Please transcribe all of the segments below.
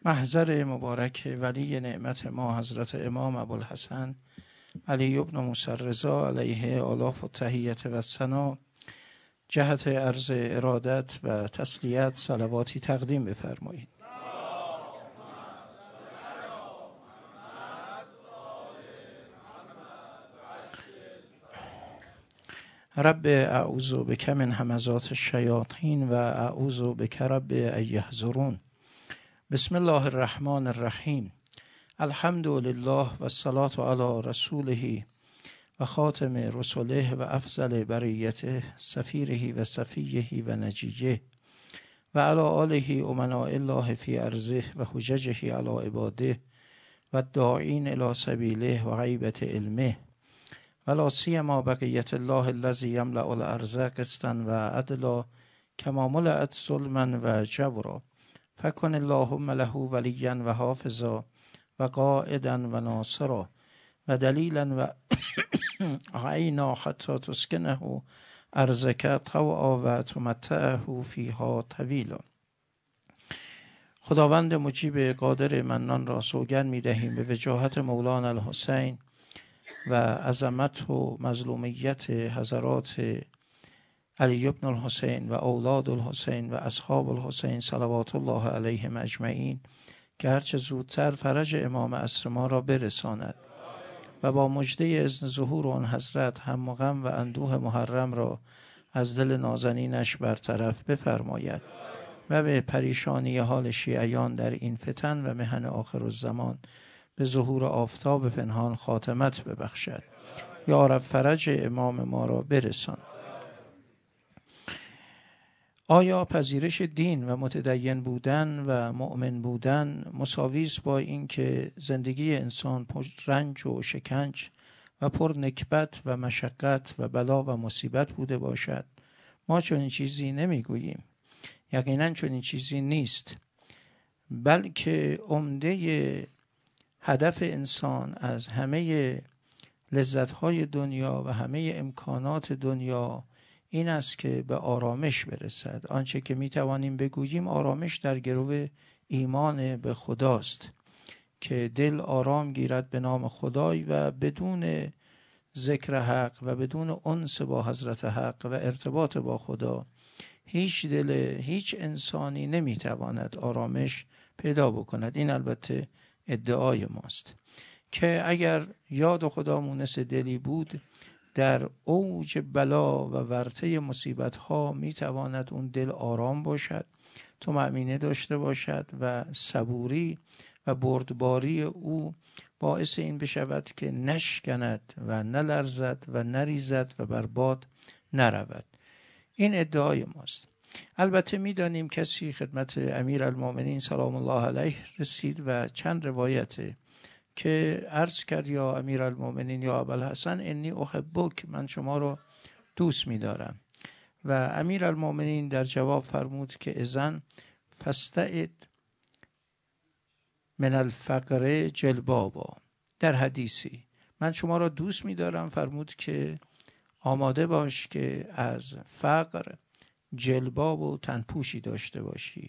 محضر مبارک ولی نعمت ما حضرت امام ابوالحسن علی بن موسی رضا علیه آلاف و تحیت و ثنا جهت عرض ارادت و تسلیت صلواتی تقدیم بفرمایید. رب اعوذ بک من همزات الشیاطین و اعوذ بک رب ان یحضرون. بسم الله الرحمن الرحیم. الحمد لله و الصلاة علی رسوله و خاتم رسله و افضل بریته سفیره و صفیه و نجیه و علی آله امناء الله فی ارضه و حججه علی عباده و الداعین الی سبیله و غیبت علمه و لا سیما بقیت الله الذی یملأ الارض قسطا و عدلا کما ملأت ظلما و جورا فکن اللهم له ولیا و حافظا و قائدا و ناصرا و دلیلا و عینا حتی تسکنه ارضک طوعا و تمتعه فیها طویلا. خداوند مجیب قادر منان را سوگند می دهیم به وجاهت مولانا الحسین و عظمت و مظلومیت حضرات علی بن الحسین و اولاد الحسین و اصحاب الحسین صلوات الله علیهم اجمعین که هرچه زودتر فرج امام عصر ما را برساند و با مژده اذن ظهور آن حضرت هم غم و اندوه محرم را از دل نازنینش برطرف بفرماید و به پریشانی حال شیعیان در این فتن و محن آخر الزمان به ظهور آفتاب پنهان خاتمت ببخشد. یا رب فرج امام ما را برسان. آیا پذیرش دین و متدین بودن و مؤمن بودن مساوی است با اینکه زندگی انسان پر رنج و شکنج و پر نکبت و مشقت و بلا و مصیبت بوده باشد؟ ما چنین چیزی نمیگوییم. یقینا چنین چیزی نیست، بلکه عمده هدف انسان از همه لذت‌های دنیا و همه امکانات دنیا این است که به آرامش برسد. آنچه که می توانیم بگوییم آرامش در گرو ایمان به خداست که دل آرام گیرد به نام خدای و بدون ذکر حق و بدون انس با حضرت حق و ارتباط با خدا هیچ انسانی نمی تواند آرامش پیدا بکند. این البته ادعای ماست که اگر یاد خدا مونس دلی بود در اوج بلا و ورطه مصیبت ها می تواند اون دل آرام باشد، طمأنینه داشته باشد و صبوری و بردباری او باعث این بشود که نشکند و نلرزد و نریزد و برباد نرود. این ادعای ماست. البته می دانیم کسی خدمت امیرالمؤمنین سلام الله علیه رسید و چند روایته که عرض کرد یا امیرالمؤمنین یا ابوالحسن انی احبک، من شما رو دوست می دارم. و امیرالمؤمنین در جواب فرمود که اذن فاستعد من الفقر جلبابا. در حدیثی من شما را دوست می دارم فرمود که آماده باش که از فقر جلباب و تنپوشی داشته باشی.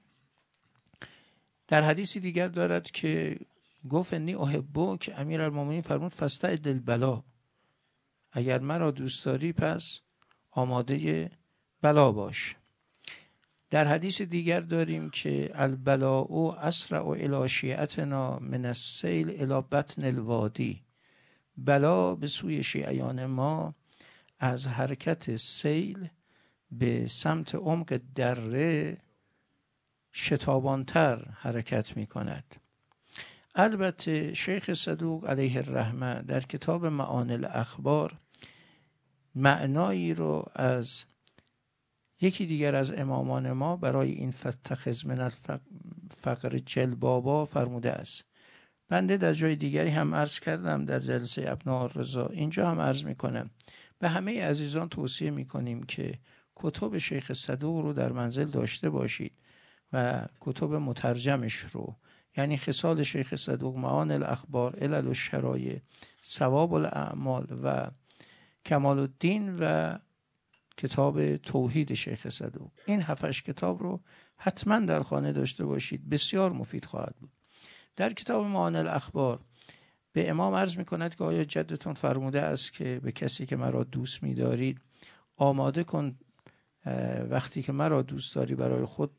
در حدیثی دیگر دارد که گفت انی احبک، امیرالمؤمنین فرمود فاستعد للبلا، اگر مرا دوست داری پس آماده بلا باش. در حدیث دیگر داریم که البلاء اسرع الی شیعتنا من السیل الی بطن الوادی، بلا به سوی شیعیان ما از حرکت سیل به سمت عمق دره شتابانتر حرکت می کند. البته شیخ صدوق علیه الرحمه در کتاب معانی الاخبار معنایی رو از یکی دیگر از امامان ما برای این فتخذ من الفقر جلبابا فرموده است. بنده در جای دیگری هم عرض کردم در جلسه ابناء الرضا، اینجا هم عرض میکنم به همه عزیزان توصیه میکنیم که کتب شیخ صدوق رو در منزل داشته باشید و کتب مترجمش رو، یعنی خصال شیخ صدوق، معانی الاخبار، علل الشرایع، ثواب الاعمال و کمال الدین و کتاب توحید شیخ صدوق. این 7 کتاب رو حتما در خانه داشته باشید، بسیار مفید خواهد بود. در کتاب معانی الاخبار به امام عرض می‌کند که آیا جدتون فرموده است که به کسی که مرا دوست می‌دارید آماده کن وقتی که مرا دوست داری برای خود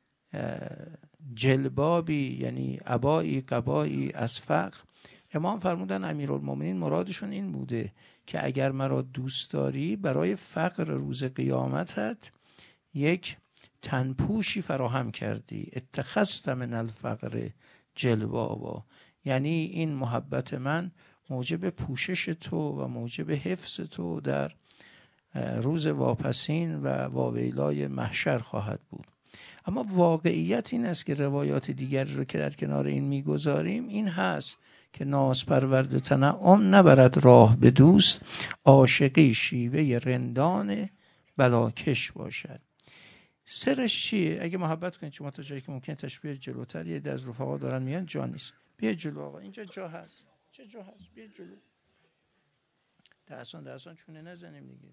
جلبابی، یعنی عبایی قبایی از فقر. امام فرمودن امیرالمومنین مرادشون این بوده که اگر مرا دوست داری برای فقر روز قیامتت یک تنپوشی فراهم کردی، اتخذت من الفقر جلبابا، یعنی این محبت من موجب پوشش تو و موجب حفظ تو در روز واپسین و واویلای محشر خواهد بود. اما واقعیت این است که روایات دیگری رو که در کنار این میگذاریم این هست که ناز پرورد تنعم نبرد راه به دوست، عاشقی شیوه رندان بلاکش باشد. سرش چیه؟ اگه محبت کنید شما تا جایی که ممکن تشبیه جلوتر، یه از رفقا دارن میان جا نیست، بیا جلو آقا، اینجا جا هست، چه جا هست، بیا جلو. درسان چونه نزنیم دیگه.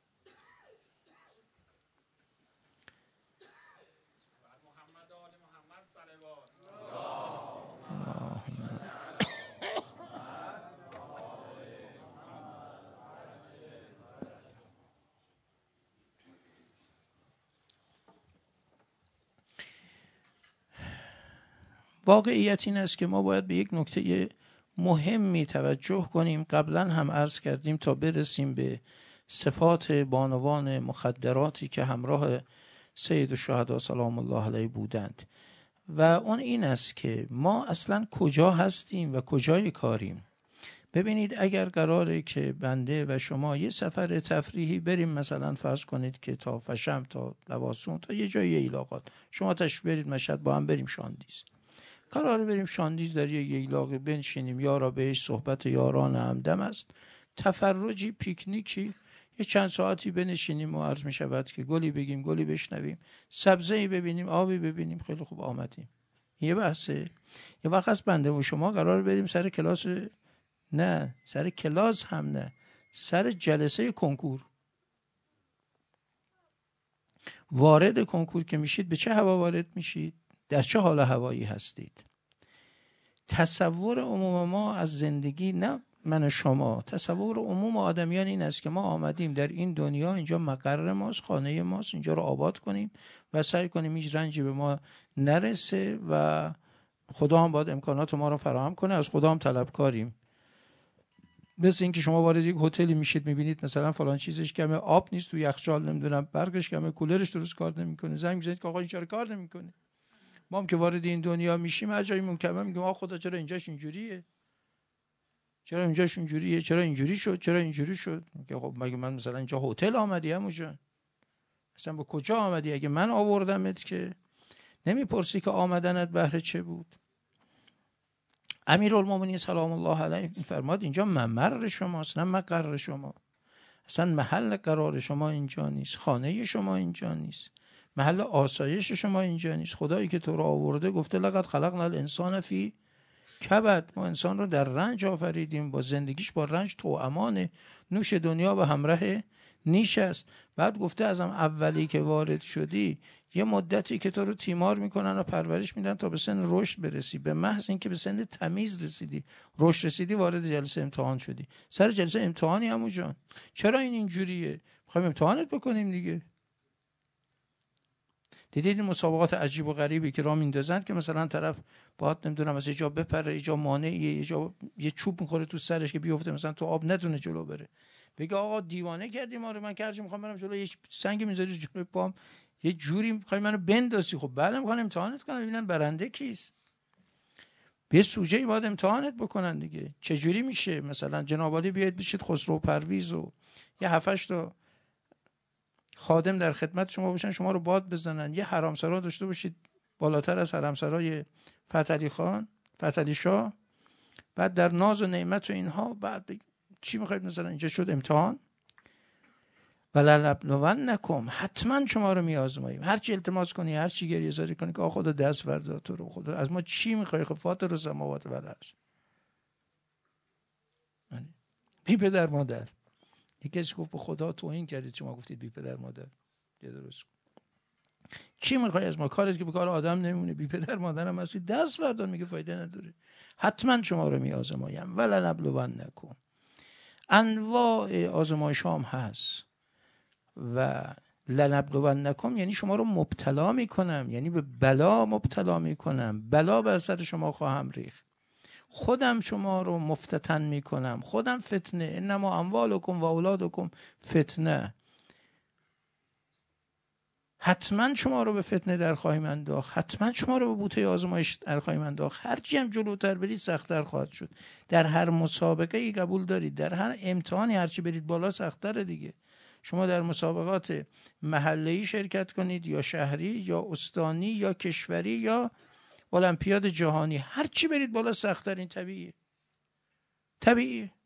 واقعیت این است که ما باید به یک نکته مهمی توجه کنیم. قبلا هم عرض کردیم تا برسیم به صفات بانوان مخدراتی که همراه سید الشهدا سلام الله علیه بودند، و اون این است که ما اصلا کجا هستیم و کجای کاریم. ببینید اگر قراره که بنده و شما یه سفر تفریحی بریم، مثلا فرض کنید که تا فشم، تا لواسون، تا یه جای ایلاقات، شما تشریف برید مشهد، با هم بریم شاندیز. قراره بریم شاندیز، در یه ایلاقی بنشینیم، یارا بهش صحبت یاران همدم است، تفرجی، پیکنیکی، یه چند ساعتی بنشینیم و عرض می شود که گلی بگیم، گلی بشنویم، سبزه‌ای ببینیم، آبی ببینیم، خیلی خوب آمدیم. یه بحثه. یه وقت از بنده و شما قرار بریم سر کلاس، نه سر کلاس هم نه، سر جلسه کنکور. وارد کنکور که میشید به چه هوا وارد میشید؟ در چه حال هوایی هستید؟ تصور عموم ما از زندگی، نه من و شما، تصور عموم آدمیان این است که ما آمدیم در این دنیا، اینجا مقر ماست، خانه ماست، اینجا رو آباد کنیم و سعی کنیم هیچ رنجی به ما نرسه و خدا هم باید امکانات ما رو فراهم کنه، از خدا هم طلبکاریم. مثل اینکه شما وارد یک هتلی میشید، میبینید مثلا فلان چیزش کمه، آب نیست تو یخچال، نمیدونم برقش کمه، کولرش درست کار نمیکنه، زنگ میزنید که آقا این چرا کار نمیکنه. ما هم که وارد این دنیا میشیم هر جایی ممکنه میگیم آقا خدا چرا اینجاش اینجوریه، چرا اینجاش اینجوریه، چرا اینجوری شد، چرا اینجوری شد. میگه خب مگه من مثلا اینجا هتل آمدی عمو جان، اصلا به کجا آمدی؟ اگه من آوردمت که نمیپرسی که آمدنت بهر چه بود. امیرالمومنین سلام الله علیه میفرماد اینجا ممر شماست، نه مقر شما. اصلا محل قرار شما اینجا نیست، خانه شما اینجا نیست، محل آسایش شما اینجا نیست. خدایی که تو رو آورده گفته لقد خلقنا الانسان فی کبد، ما انسان رو در رنج آفریدیم، با زندگیش با رنج توأمانه، نوش دنیا به همراه نیش است. بعد گفته ازم اولی که وارد شدی یه مدتی که تو رو تیمار میکنن و پرورش میدن تا به سن رشد برسی، به محض اینکه به سن تمیز رسیدی، رشد رسیدی، وارد جلسه امتحان شدی. سر جلسه امتحانی عمو جان، چرا این اینجوریه؟ میخوایم امتحانت بکنیم دیگه. دیدید این مسابقات عجیب و غریبی که راه میندازن که مثلا طرف باید نمیدونم از یه جا بپره، یه جا مانعیه، یه جا یه چوب میخوره تو سرش که بیفته مثلا تو آب ندونه جلو بره، بگه آقا دیوانه کردی ما رو، من که هرچی میخوام برم جلو یه سنگ میذاری جلوی پام، یه جوری میخوای منو بندازی. خب بله میخوام امتحانت کنم ببینن برنده کیست. به سوژه‌ای باید امتحانت بکنن دیگه. چه جوری میشه مثلا جناب عالی بیاید بشید خسرو پرویز و یه 7 تا خادم در خدمت شما باشن، شما رو باد بزنن، یه حرامسرا داشته باشید بالاتر از حرامسرای فتحعلی خان، فتحعلی شاه، بعد در ناز و نعمت و اینها، بعد چی میخواید مثلا اینجا شد امتحان. ولنبلونکم، حتما شما رو میآزماییم، هر چی التماس کنی، هر چی گریه زاری کنی که آقا خدا دست وردا تو رو، خدا از ما چی میخوای؟ خب فاطر السماوات و الارض، بی پدر مادر. یکی گفت به خدا توهین کردید شما گفتید بی پدر مادر. یه درست چی میخوای از ما؟ کارت که به کار آدم نمیمونه، بی پدر مادرم هستی، دست بردار. میگه فایده نداره، حتما شما رو میآزمایم. ولنبلونکم. انواع آزمایش هم هست و لنبلونکم یعنی شما رو مبتلا میکنم، یعنی به بلا مبتلا میکنم، بلا بر سر شما خواهم ریخت، خودم شما رو مفتتن میکنم، خودم فتنه. انما اموالکم و اولادکم فتنه. حتما شما رو به فتنه در خواهیم انداخت، حتما شما رو به بوته آزمایش در خواهیم انداخت. هرچی هم جلوتر برید سخت‌تر خواهد شد. در هر مسابقه ای قبول دارید، در هر امتحانی هرچی برید بالا سخت‌تره دیگه. شما در مسابقات محله‌ای شرکت کنید یا شهری یا استانی یا کشوری یا المپیاد جهانی، هرچی برید بالا سخت‌تر. این طبیعیه.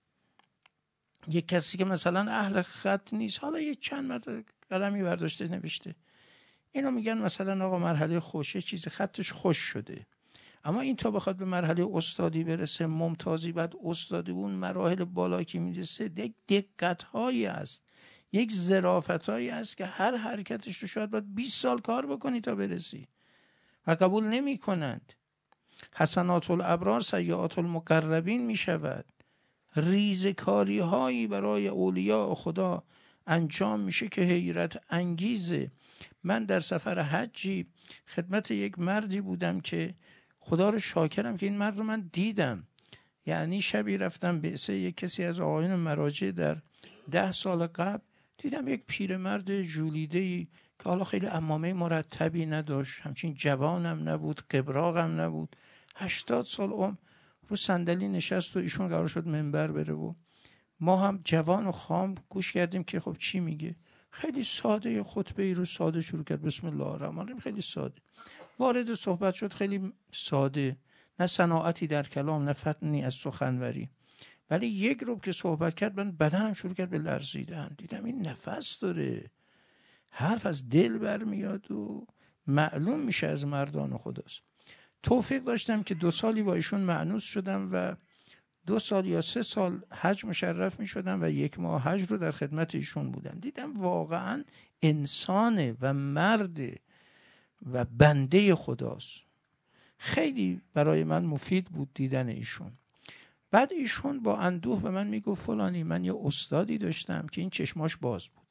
یک کسی که مثلا اهل خط نیست، حالا یک چند متر قلمی برداشته نوشته، اینو میگن مثلا آقا مرحله خوشه، چیز خطش خوش شده. اما این تا بخواد به مرحله استادی برسه، ممتازی، بعد استادی، اون مراحل بالا که میرسه، دقت هایی است، یک ظرافت هایی است که هر حرکتش رو شاید باید 20 سال کار بکنی تا برسی و قبول نمی کنند. حسنات الابرار سیئات المقربین می شود. ریزکاری هایی برای اولیاء خدا انجام میشه که حیرت انگیزه. من در سفر حجی خدمت یک مردی بودم که خدا رو شاکرم که این مرد رو من دیدم. یعنی شبی رفتم به یک کسی از آقایون مراجع در 10 سال قبل، دیدم یک پیرمرد ژولیده‌ای که حالا خیلی عمامه مرتبی نداشت، همچین جوانم نبود، قبراقم نبود، 80 سال عمر، رو صندلی نشست و ایشون قرار شد منبر بره و ما هم جوان و خام گوش کردیم که خب چی میگه. خیلی ساده خطبه ای رو ساده شروع کرد، بسم الله الرحمن الرحیم، خیلی ساده وارد صحبت شد، خیلی ساده، نه صناعتی در کلام نه فتنی از سخنوری. ولی یک روب که صحبت کرد من بدنم شروع کرد به لرزیدن. دیدم این نفس داره، حرف از دل برمیاد و معلوم میشه از مردان خداست. توفیق داشتم که 2 سالی با ایشون مأنوس شدم و 2 سال یا 3 سال حج مشرف می شدم و 1 ماه حج رو در خدمت ایشون بودم. دیدم واقعا انسانه و مرد و بنده خداست. خیلی برای من مفید بود دیدن ایشون. بعد ایشون با اندوه به من میگفت فلانی، من یه استادی داشتم که این چشماش باز بود،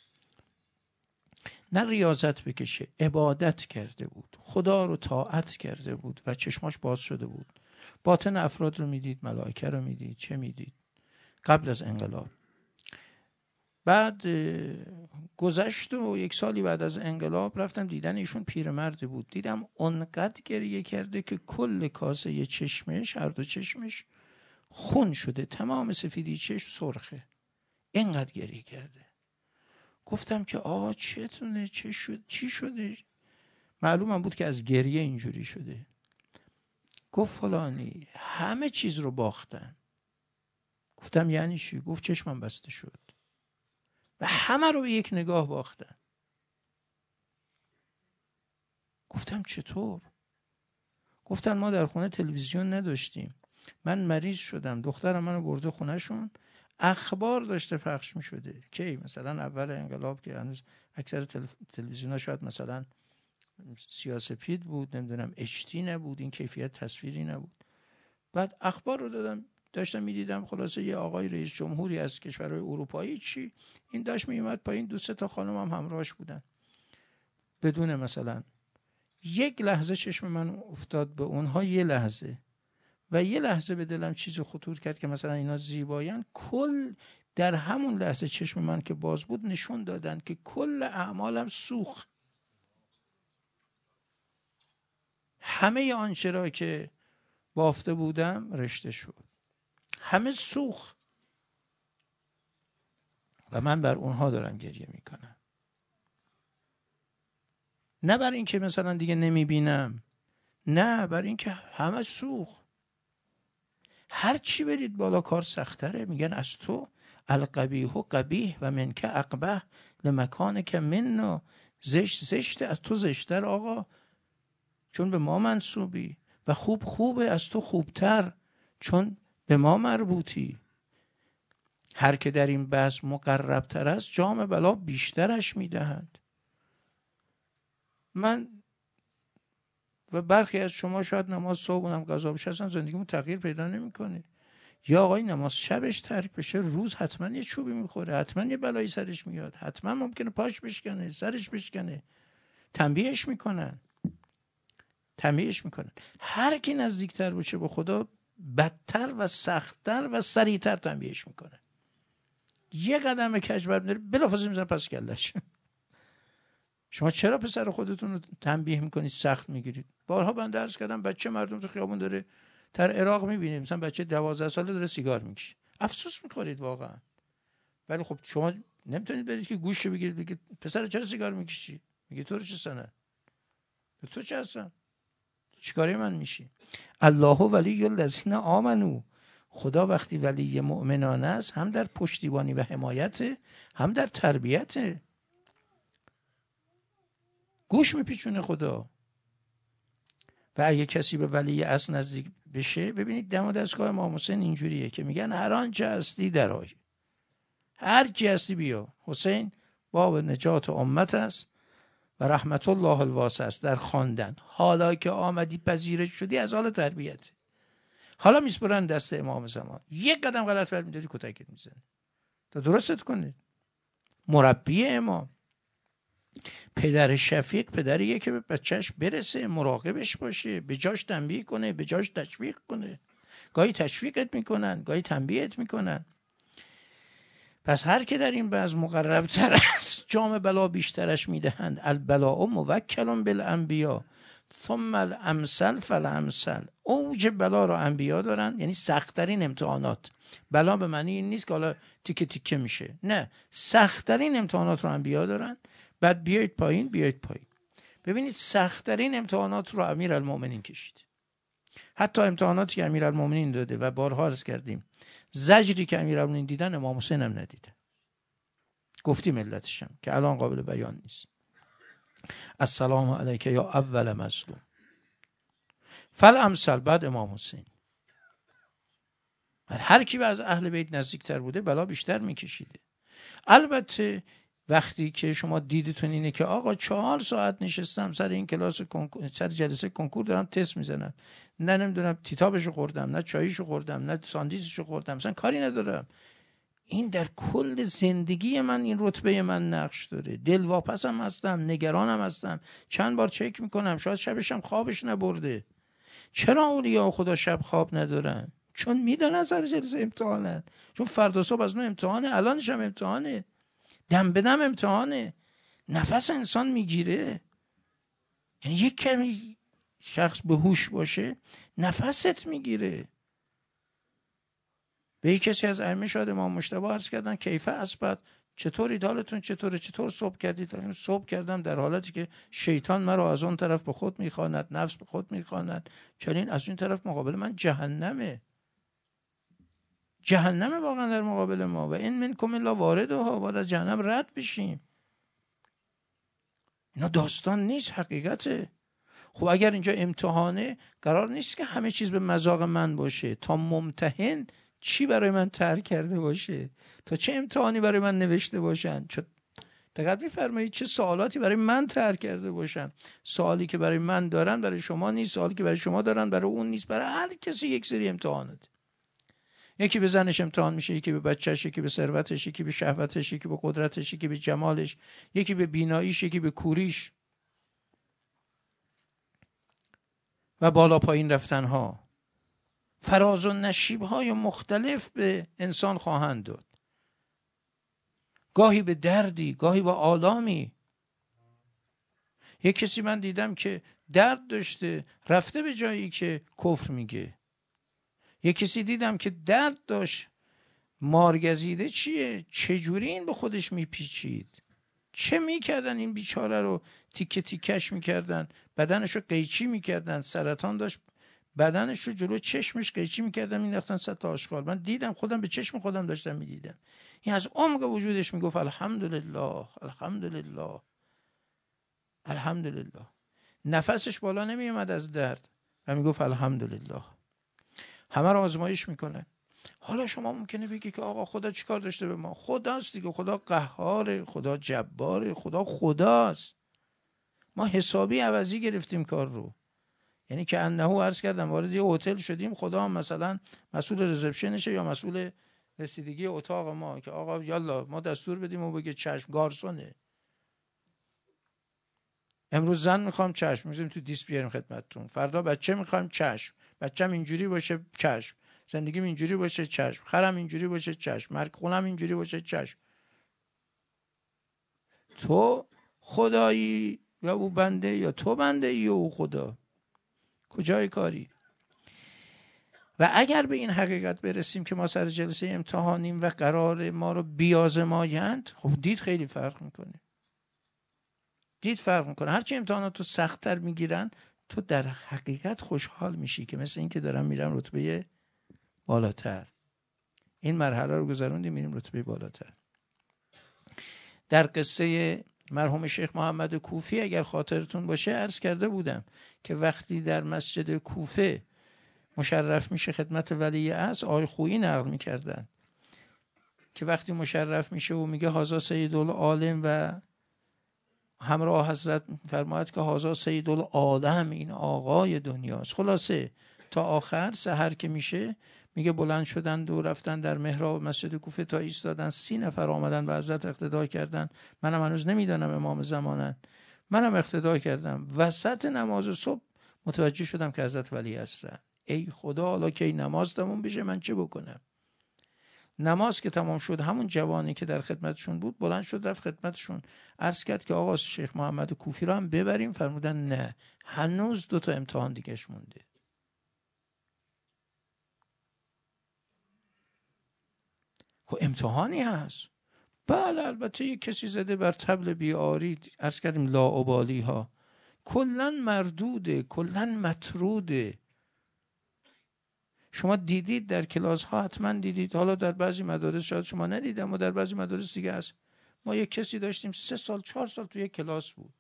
نه ریاضت بکشه، عبادت کرده بود، خدا رو طاعت کرده بود و چشماش باز شده بود، باطن افراد رو میدید، ملائکه رو میدید، چه میدید قبل از انقلاب. بعد گذشت و 1 سالی بعد از انقلاب رفتم دیدن ایشون، پیرمرد بود. دیدم اونقدر گریه کرده که کل کاسه چشمش، هر 2 چشمش خون شده، تمام سفیدی چشم سرخه، اینقدر گریه کرده. گفتم که آقا چتونه، چه شد، چی شده؟ معلومم بود که از گریه اینجوری شده. گفت فلانی همه چیز رو باختن. گفتم یعنی چی؟ گفت چشمم بسته شد و همه رو به یک نگاه باختن. گفتم چطور؟ گفتن ما در خونه تلویزیون نداشتیم، من مریض شدم، دخترم منو برده خونهشون، اخبار داشته پخش می شده. کی؟ مثلا اول انقلاب که هنوز اکثر تلویزیون‌ها شاید مثلا سیاه‌سفید بود، نمیدونم HD نبود، این کیفیت تصویری نبود. بعد اخبار رو داشتم میدیدم، خلاصه یه آقای رئیس جمهوری از کشورهای اروپایی چی این داشت میومد پایین، 2-3 تا خانم هم همراهش بودن، بدون مثلا 1 لحظه چشم من افتاد به اونها، 1 لحظه، و 1 لحظه به دلم چیزی خطور کرد که مثلا اینا زیبایان. کل در همون لحظه چشم من که باز بود نشون دادن که کل اعمالم سوخت. همه آنچه را که بافته بودم رشته شد، همه سوخت و من بر اونها دارم گریه میکنم، نه بر این که مثلا دیگه نمیبینم، نه بر این که همه سوخت. هر چی برید بالا کار سختره. میگن از تو القبیح قبیح و منک اقبح لمکانک منو، زشت از تو زشتر آقا چون به ما منسوبی، و خوبه از تو خوبتر چون به ما مربوطی. هر که در این بحث مقرب تر است جام بلا بیشترش میدهند. من و برخی از شما شاید نماز صبح اونم قضا بشه اصلا زندگیمون تغییر پیدا نمیکنه. یا آقای نماز شبش ترک بشه، روز حتما یه چوبی میخوره، حتما یه بلایی سرش میاد، حتما ممکنه پاش بشکنه، سرش بشکنه. تنبیهش میکنن. هر کی نزدیکتر بشه به خدا بدتر و سختتر و سریعتر تنبیهش میکنه. یه قدم کج برمی‌داره بلافاصله میزنه پس کلش. شما چرا پسر خودتون رو تنبیه میکنید سخت میگیرید؟ بارها من درس کردم بچه مردم تو خیابون داره، در عراق میبینیم مثلا بچه 12 ساله داره سیگار میکشه، افسوس میخورید واقعا. ولی خب شما نمیتونید برید که گوش بگیرید بگید پسر چرا سیگار میکشی؟ میگه تو رو چه سنه؟ تو چه هستن؟ چیکاره من میشی؟ الله ولی الذین آمنو. خدا وقتی ولی مؤمنان است هم در پشتیبانی و حمایت، هم در تربیت. گوش میپیچونه خدا. و اگه کسی به ولی اصل نزدیک بشه، ببینید دم و دستگاه امام حسین اینجوریه که میگن هر آنچه هستی درآی، هر کی هستی بیا. حسین باب نجات امت است و رحمت الله الواسع است در خواندن. حالا که آمدی پذیرش شدی از حال تربیت، حالا میسپرن دست امام زمان. یک قدم غلط برمی‌داری کتکت میزنه تا درستت کنه. مربی امام، پدر شفیق، پدریه که به بچهش برسه، مراقبش باشه، به جاش تنبیه کنه، به جاش تشویق کنه. گاهی تشویقت میکنن، گاهی تنبیهت میکنن. پس هر که در این بعض مقرب تر است جام بلا بیشترش میدهند. البلاء موکل بالانبیاء ثم الامثل فالامثل. اوج بلا رو انبیا دارن، یعنی سخت‌ترین امتحانات. بلا به معنی این نیست که حالا تیکه تیکه میشه، نه، سخت‌ترین امتحانات رو انبیا دارن. بعد بیایید پایین. ببینید سخت‌ترین امتحانات رو امیرالمومنین کشید. حتی امتحاناتی که امیرالمومنین داده و بارها عرض کردیم، زجری که امیرالمومنین دیدن امام حسین هم ندیدن. گفتیم علتشم که الان قابل بیان نیست. السلام علیک یا اول مظلوم. فالامثل، بعد امام حسین. هر کی از اهل بیت نزدیکتر بوده بلا بیشتر میکشیده. البته وقتی که شما دیدتون اینه که آقا 4 ساعت نشستم سر این کلاس سر جلسه کنکور دارم تست میزنم، نه نمیدونم تیتابشو خوردم، نه چاییشو خوردم، نه ساندویچشو خوردم، مثلا کاری ندارم. این در کل زندگی من این رتبه من نقش داره. دلواپسم هستم، نگرانم هستم، چند بار چک میکنم، شاید شبشم خوابش نبرده. چرا اولیاء خدا شب خواب ندارن؟ چون میدونن سر جلسه امتحانه، چون فردا صبح از نو امتحانه، الانش هم امتحانه، دم به دم امتحانه. نفس انسان میگیره. یعنی یک کمی شخص به هوش باشه نفست میگیره. به یک کسی از ائمه شاید امام مجتبی عرض کردن کیف اصبحت، چطوری حالتون چطوره، چطور صبح کردید؟ صبح کردم در حالتی که شیطان مرا از اون طرف به خود میخواند، نفس به خود میخواند، چنین از این طرف مقابل من جهنمه واقعا در مقابل ما. و این منکم الا واردها، باید از جهنم رد بشیم. اینا داستان نیست، حقیقته. خب اگر اینجا امتحانه، قرار نیست که همه چیز به مذاق من باشه. تا ممتحن چی برای من طرح کرده باشه، تا چه امتحانی برای من نوشته باشن، دقت می‌فرمایید چه سوالاتی برای من طرح کرده باشن. سوالی که برای من دارن برای شما نیست، سوالی که برای شما دارن برای اون نیست. برای هر کسی یک سری امتحانات. یکی به زنش امتحان میشه، یکی به بچه‌ش، یکی به ثروتش، یکی به شهوتش، یکی به قدرتش، یکی به جمالش، یکی به بیناییش، یکی به کوریش و بالا پایین رفتن‌ها. فراز و نشیب‌های مختلف به انسان خواهند داد. گاهی به دردی، گاهی به آلامی. یک کسی من دیدم که درد داشته رفته به جایی که کفر میگه. یک کسی دیدم که درد داشت مارگزیده چیه؟ چجوری این به خودش میپیچید؟ چه میکردن این بیچاره رو؟ تیکه تیکش میکردن، بدنش رو قیچی میکردن، سرطان داشت بدنش رو جلو چشمش قیچی میکردن، مینداختن سطح آشغال. من دیدم، خودم به چشم خودم داشتم میدیدم. این از عمق وجودش میگفت الحمدلله الحمدلله الحمدلله. نفسش بالا نمیومد از درد و میگفت الحمدلله. همه رو آزمایش میکنه. حالا شما ممکنه بگی که آقا خدا چیکار داشته به ما؟ خداست دیگه، خدا قهاره، خدا جباره، خدا خداست. ما حسابی عوضی گرفتیم کار رو. یعنی که انه عرض کردم وارد یه هتل شدیم، خدا هم مثلا مسئول رزپشنشه یا مسئول رسیدگی اتاق ما که آقا یالا ما دستور بدیم و بگه چشم، گارسونه امروز زن میخوام، چشم میذاریم تو دیس بیاریم خدمتتون. فردا بچه میخوام، چشم، بچه‌م اینجوری باشه، چشم، زندگیم اینجوری باشه، چشم، خرم اینجوری باشه، چشم، مرگ خونم اینجوری باشه، چشم. تو خدایی یا او بنده، یا تو بنده یا او خدا؟ کجای کاری؟ و اگر به این حقیقت برسیم که ما سر جلسه امتحانیم و قرار ما رو بیازمایند، خب دید خیلی فرق میکنه. دید فرق میکنه. هرچی امتحانات رو سخت‌تر میگیرن تو در حقیقت خوشحال میشی که مثل این که دارم میرم رتبه بالاتر. این مرحله رو گذروندیم میریم رتبه بالاتر. در قصه مرحوم شیخ محمد کوفی اگر خاطرتون باشه عرض کرده بودم که وقتی در مسجد کوفه مشرف میشه خدمت ولی عصر، آقای خویی نقل میکردن که وقتی مشرف میشه و میگه هذا سیدالعالم و همراه حضرت فرماید که هذا سیدالعالم، این آقای دنیاست. خلاصه تا آخر سحر که میشه میگه بلند شدند و رفتن در محراب مسجد کوفه تا ایستادن، 30 نفر آمدن و حضرت اقتدا کردن. منم هنوز نمیدانم امام زمانن، منم اقتدا کردم. وسط نماز صبح متوجه شدم که حضرت ولی عصرن. ای خدا حالا که این نماز تموم بشه من چه بکنم؟ نماز که تمام شد همون جوانی که در خدمتشون بود بلند شد رفت خدمتشون، عرض کرد که آقا شیخ محمد کوفی رو هم ببریم. فرمودن نه، هنوز 2 تا امتحان دیگهش مونده. خب امتحانی هست. بله البته یک کسی زده بر طبل بیاری، عرض کردیم لاابالی ها، کلن مردوده، کلن مطروده. شما دیدید در کلاس ها، حتما دیدید، حالا در بعضی مدارس شاید شما ندیدید اما در بعضی مدارس دیگه هست. ما یک کسی داشتیم 3 سال 4 سال تو یک کلاس بود،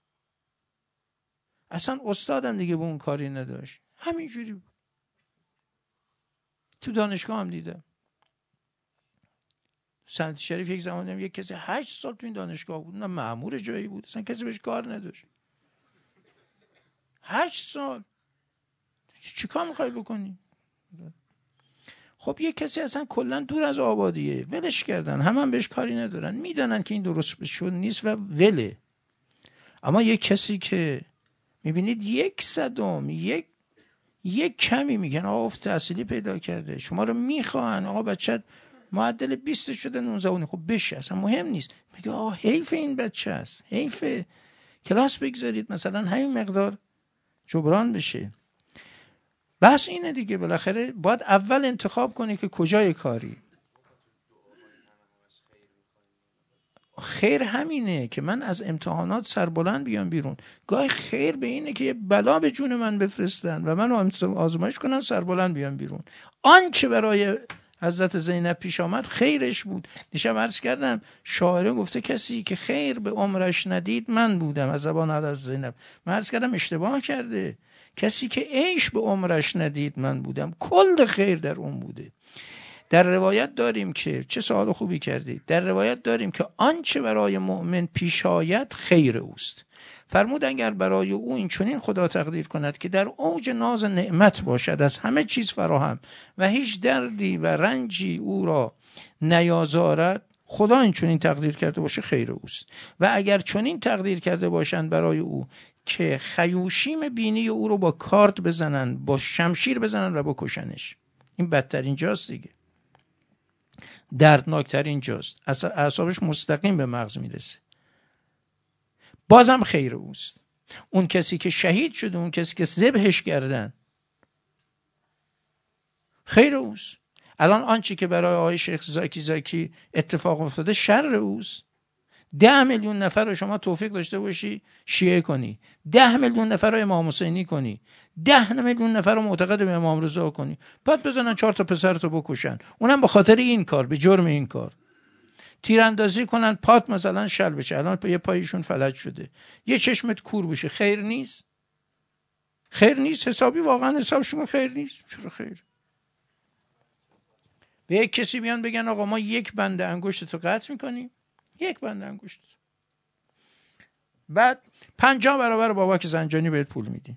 اصلا استادم دیگه به اون کاری نداشت، همینجوری بود. تو دانشگاه هم دیدم، سنت شریف یک زمان دیدم یک کسی 8 سال تو این دانشگاه بود، نه مأمور جایی بود، اصلا کسی بهش کار نداشت. 8 سال چی کار میخوای بکنی؟ خب یک کسی اصلا کلا دور از آبادیه، ولش کردن، هم بهش کاری ندارن، میدانن که این درست بشون نیست و وله. اما یک کسی که میبینید 1/100 یک کمی میگن آقا افت تحصیلی پیدا کرده، شما رو میخوان، آقا بچه معدل 20 شده 19، خب بشه، اصلا مهم نیست. میگه آقا حیف این بچه است، حیف، کلاس بگذارید مثلا همین مقدار جبران بشه. بس اینه دیگه، بالاخره باید اول انتخاب کنی که کجای کاری. خیر همینه که من از امتحانات سربلند بیام بیرون. گاهی خیر به اینه که یه بلا به جون من بفرستن و من آزمایش کنن سربلند بیام بیرون. آنچه برای حضرت زینب پیش آمد خیرش بود. دیشب عرض کردم شاعره گفته کسی که خیر به عمرش ندید من بودم، از زبان حضرت زینب. من عرض کردم اشتباه کرده، کسی که عیش به عمرش ندید من بودم، کل خیر در اون بوده. در روایت داریم که، چه سوال خوبی کردید، در روایت داریم که آنچه برای مؤمن پیش آید خیر اوست. فرمود اگر برای او این چنین خدا تقدیر کند که در اوج ناز نعمت باشد، از همه چیز فراهم و هیچ دردی و رنجی او را نیازارد، خدا این چنین تقدیر کرده باشه خیر اوست. و اگر چنین تقدیر کرده باشند برای او که خیوشیم بینی او رو با کارد بزنن، با شمشیر بزنن و بکشنش، این بدترین جاست دیگه، دردناکترین جاست، اعصابش مستقیم به مغز میرسه، بازم خیر اوست. اون کسی که شهید شده، اون کسی که ذبحش کردن، خیر اوست. الان آنچه که برای آقای شیخ زاکی اتفاق افتاده شر اوست. 10 میلیون نفر رو شما توفیق داشته باشی شیعه کنی، 10 میلیون نفر رو امام حسینی کنی، 10 میلیون نفر رو معتقد به امام رضا کنی، بعد بزنن 4 تا پسرتو بکشن، اونم به خاطر این کار، به جرم این کار. تیراندازی کنن پات مثلا شل بشه، الان یه پایشون فلج شده، یه چشمت کور بشه، خیر نیست؟ خیر نیست؟ حسابی واقعا حساب شما خیر نیست؟ چرا خیر؟ به یک کسی بیان بگن آقا ما 1 بند انگشتتو قطع میکنیم، 1 بند انگشت، بعد 50 برابر بابک زنجانی بهت پول میدیم.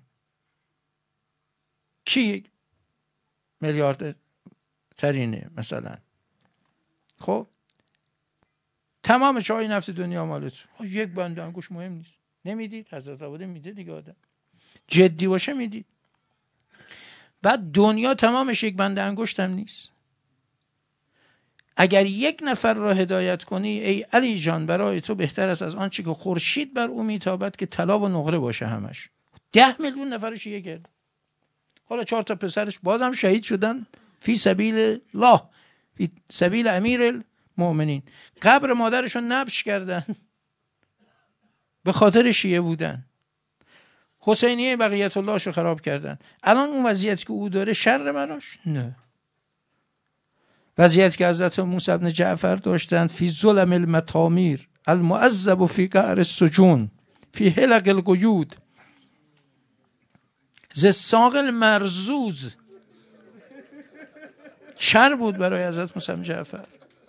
کی میلیارد ترینه مثلا؟ خب تمام چای نفت دنیا مالت، یک بند انگوش مهم نیست. نمیدید؟ حضرت عباده میده دیگه. آدم جدی باشه میدید. بعد دنیا تمامش یک بند انگشت هم نیست. اگر یک نفر را هدایت کنی ای علی جان، برای تو بهتر است از آنچه که خورشید بر او میتابد که طلا و نقره باشه همش. 10 میلیون نفرش یه گرد. حالا 4 تا پسرش بازم شهید شدن فی سبیل الله، فی سبیل امیر المؤمنین. قبر مادرشون نبش کردن به خاطر شیعه بودن. حسینیه بقیت الله شو خراب کردن. الان اون وضعیتی که او داره شر براش؟ نه. وضعیتی که حضرت موسی بن جعفر داشتن، فی ظلم المطامیر المعذب فی قعر السجون فی حلق القیود ز الساق المرزوز، شر بود برای حضرت موسی بن جعفر.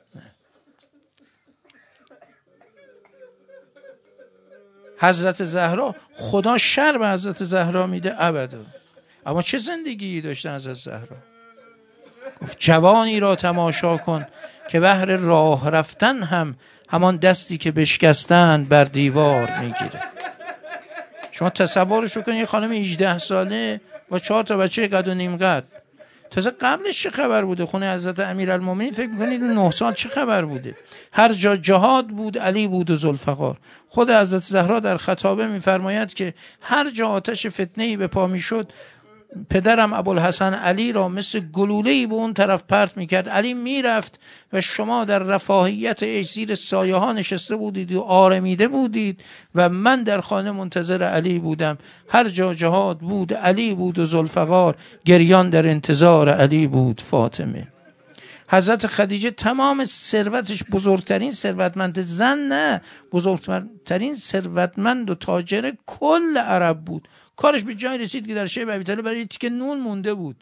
حضرت زهرا، خدا شر به حضرت زهرا میده ابدا. اما چه زندگی داشتن حضرت زهرا؟ گفت جوانی را تماشا کن که بهر راه رفتن هم همان دستی که بشکستن بر دیوار میگیره. شما تصورش کن، یه خانم 18 ساله با 4 تا بچه قد و نیم قد. تازه قبلش چه خبر بوده؟ خونه حضرت امیرالمومنین فکر میکنید 9 سال چه خبر بوده؟ هر جا جهاد بود علی بود و ذوالفقار. خود حضرت زهرا در خطابه میفرماید که هر جا آتش فتنه‌ای به پا میشد، پدرم ابوالحسن علی را مثل گلوله‌ای به اون طرف پرت میکرد. علی میرفت و شما در رفاهیت عیش زیر سایه ها نشسته بودید و آرمیده بودید و من در خانه منتظر علی بودم. هر جا جهاد بود علی بود و ذوالفقار، گریان در انتظار علی بود فاطمه. حضرت خدیجه تمام ثروتش، بزرگترین ثروتمند زن نه، بزرگترین ثروتمند و تاجر کل عرب بود. کارش به جای رسید که در شیب ابیطالب برای تیکه نون مونده بود.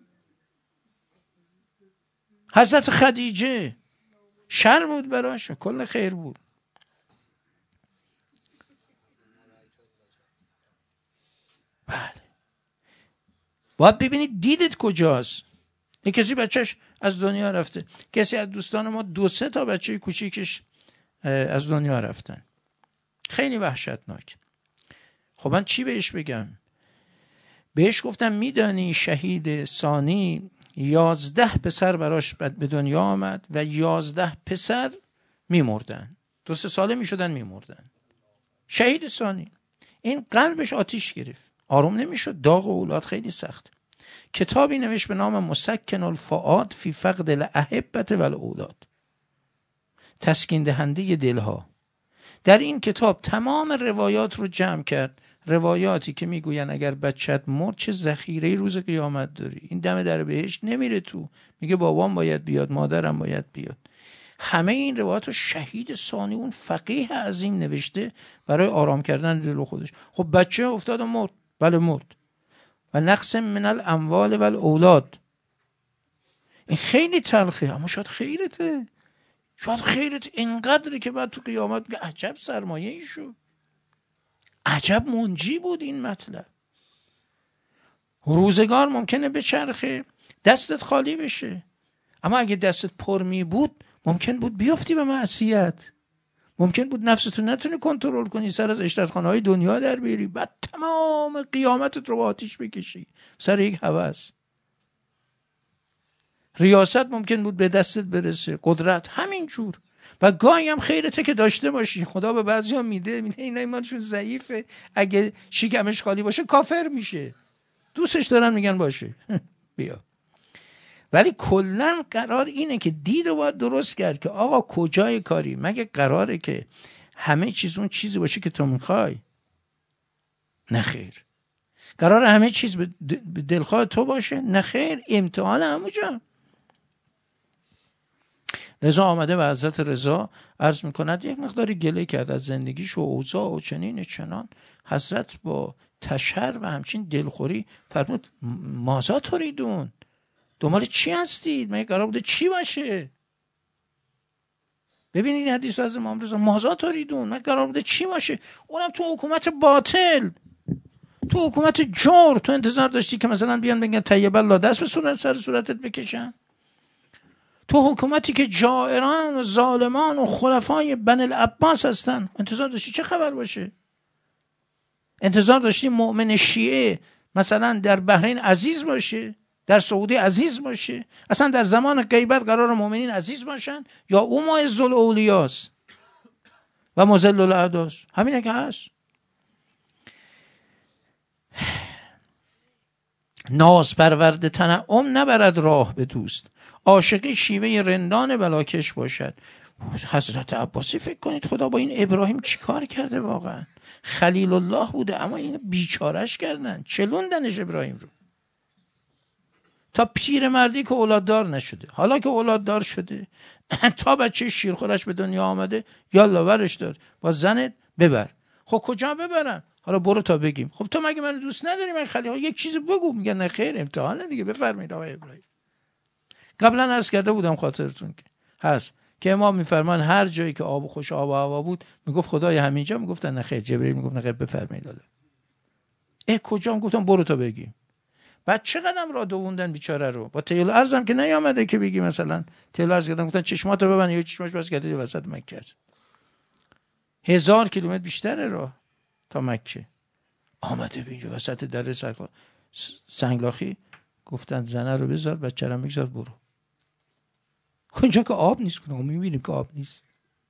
حضرت خدیجه شر بود براش، کل خیر بود. بله، باید ببینید دیدت کجاست. یک کسی بچهش از دنیا رفته، کسی از دوستان ما 2-3 تا بچه کوچیکش از دنیا رفتن. خیلی وحشتناک. خب من چی بهش بگم؟ بهش گفتم میدانی شهید ثانی 11 پسر براش به دنیا آمد و 11 پسر میمردن، 2-3 ساله میشدن میمردن. شهید ثانی این قلبش آتیش گرفت، آروم نمیشد. داغ اولاد خیلی سخت. کتابی نوشت به نام مسکن الفؤاد فی فقد الاحبه والاولاد، تسکین دهنده دلها. در این کتاب تمام روایات رو جمع کرد، روایاتی که میگوین اگر بچت مرد چه ذخیره روز قیامت داری. این دم در بهشت نمیره تو، میگه بابام باید بیاد، مادرم باید بیاد. همه این روایات رو شهید ثانی اون فقیه عظیم نوشته برای آرام کردن دل خودش. خب بچه افتاد و مرد، بله مرد. و نقص من الاموال و الاولاد، این خیلی تلخه، اما شاید خیرته. شاید خیرت اینقدری که بعد تو قیامت بگه عجب سرمایه ای شد، عجب منجی بود این مطلب. روزگار ممکنه بچرخه دستت خالی بشه، اما اگه دستت پر می بود ممکن بود بیافتی به معصیت، ممکن بود نفستو نتونی کنترل کنی، سر از اشترخانه‌های دنیا در بیاری، بعد تمام قیامتت رو با آتیش بکشی سر یک هوس. ریاست ممکن بود به دستت برسه، قدرت همینجور. و گاهی هم خیرته که داشته باشی. خدا به بعضیا میده اینا ایمانشون ضعیفه، اگه شکمش خالی باشه کافر میشه. دوستش دارن میگن باشه بیا. ولی کلن قرار اینه که دید رو باید درست کرد که آقا کجای کاری؟ مگه قراره که همه چیز اون چیزی باشه که تو میخوای؟ نه خیر. قراره همه چیز به دلخواه تو باشه؟ نه خیر. امتحان همونجا. لذا آمده و حضرت رضا عرض میکند یک مقداری گله کرد از زندگیش و اوضاع و چنین چنان. حضرت با تشر و همچین دلخوری فرمود مازا تریدون، دنبال چی هستید؟ مگه قرار بوده چی باشه؟ ببینید این حدیث از امام رضا، مازا تریدون، من قرار بوده چی باشه؟ اونم تو حکومت باطل، تو حکومت جور. تو انتظار داشتی که مثلا بیان بگن طیب الله دست به صورت سر صورتت بکشن؟ تو حکومتی که جائران و ظالمان و خلفای بن العباس هستن، انتظار داشتی چه خبر باشه؟ انتظار داشتی مؤمن شیعه مثلا در بحرین عزیز باشه، در سعودی عزیز باشه؟ اصلا در زمان غیبت قرار مؤمنین عزیز باشن یا او معز الاولیاست و مذل الاعداست؟ همینه که هست. ناز پرورد تنعم نبرد راه به دوست، عاشقی شیوه رندان بلاکش باشد. حضرت عباسی فکر کنید خدا با این ابراهیم چی کار کرده؟ واقعا خلیل الله بوده اما این بیچارش کردن، چلوندنش ابراهیم رو تا پیرمردی که اولاددار نشده. حالا که اولاددار شده تا بچه شیرخورش به دنیا آمده، یالا ورش دار با زنت ببر. خب کجا ببرم؟ حالا برو تا بگیم. خب تو مگه من دوست نداری؟ من خلیل یک چیزی بگو. میگن نه خیر، امتحانه دیگه، بفرمایید آقای ابراهیم. قبلا عرض کرده بودم خاطرتون که هست که امام میفرمان هر جایی که آب خوش آب و هوا بود میگفت خدای همینجا، میگفتن نه خیر. جبرئیل میگفت نه خیر بفرمایید. حالا کجا؟ گفتم برو تا بگیم. بعد چه قدم را دووندن بیچاره رو با طیل ارزم که نیامده که بگی مثلا طیل ارز کردن، گفتن چشماتو ببند، یا چشماش باز کرده وسط مکه. 1000 کیلومتر بیشتره راه تا مکه. آمده به اینجا وسط دره سنگلاخی، گفتن زنه رو بذار بچه رو بگذار برو. اونجا که آب نیست. گفتن میبینیم که آب نیست،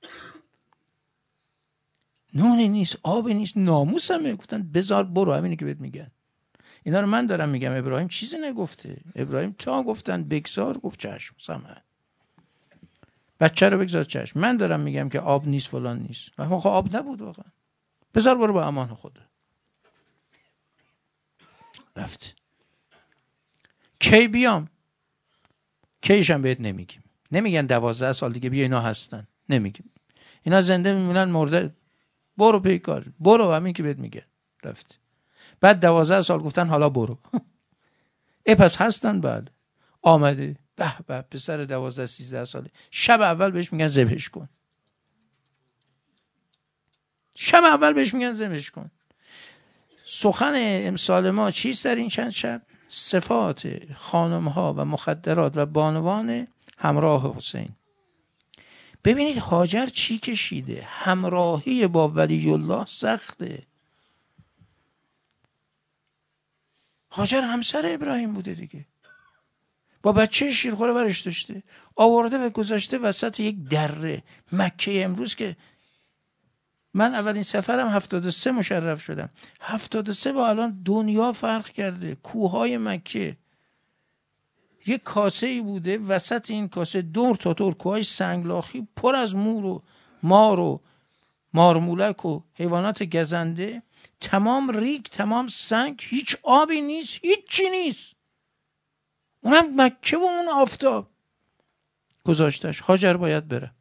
نونی نیست، آبی نیست، ناموسمه. گفتن بذار برو. همینی که بهت میگن. اینا رو من دارم میگم. ابراهیم چیزی نگفته. ابراهیم تا گفتن بگذار گفت چشم سمع. بچه رو بگذار چشم. من دارم میگم که آب نیست فلان نیست. و خب آب نبود واقعا. بذار برو با امان خدا. رفت. کی بیام؟ کیشم بهت نمیگیم. نمیگن 12 سال دیگه بیا اینا هستن. نمیگیم. اینا زنده میمونن مرده. برو پی کار. برو همین که بهت میگه. رفت. بعد 12 سال گفتن حالا برو. پس هستن. بعد آمده به به پسر 12-13 ساله. شب اول بهش میگن ذبحش کن. شب اول بهش میگن ذبحش کن. سخن امسال ما چیست در این چند شب؟ صفات خانمها و مخدرات و بانوان همراه حسین. ببینید هاجر چی کشیده. همراهی با ولی الله سخته. هاجر همسر ابراهیم بوده دیگه، با بچه شیرخوره برش داشته، آورده و گذاشته وسط یک دره. مکه امروز که من اولین سفرم 73 مشرف شدم. 73 با الان دنیا فرق کرده. کوههای مکه یک کاسه‌ای بوده، وسط این کاسه دور تا دور کوههای سنگلاخی پر از مور و مار و مارمولک و حیوانات گزنده، تمام ریگ، تمام سنگ، هیچ آبی نیست، هیچی نیست. اونم مکه و اون آفتاب گذاشتش. هاجر باید بره.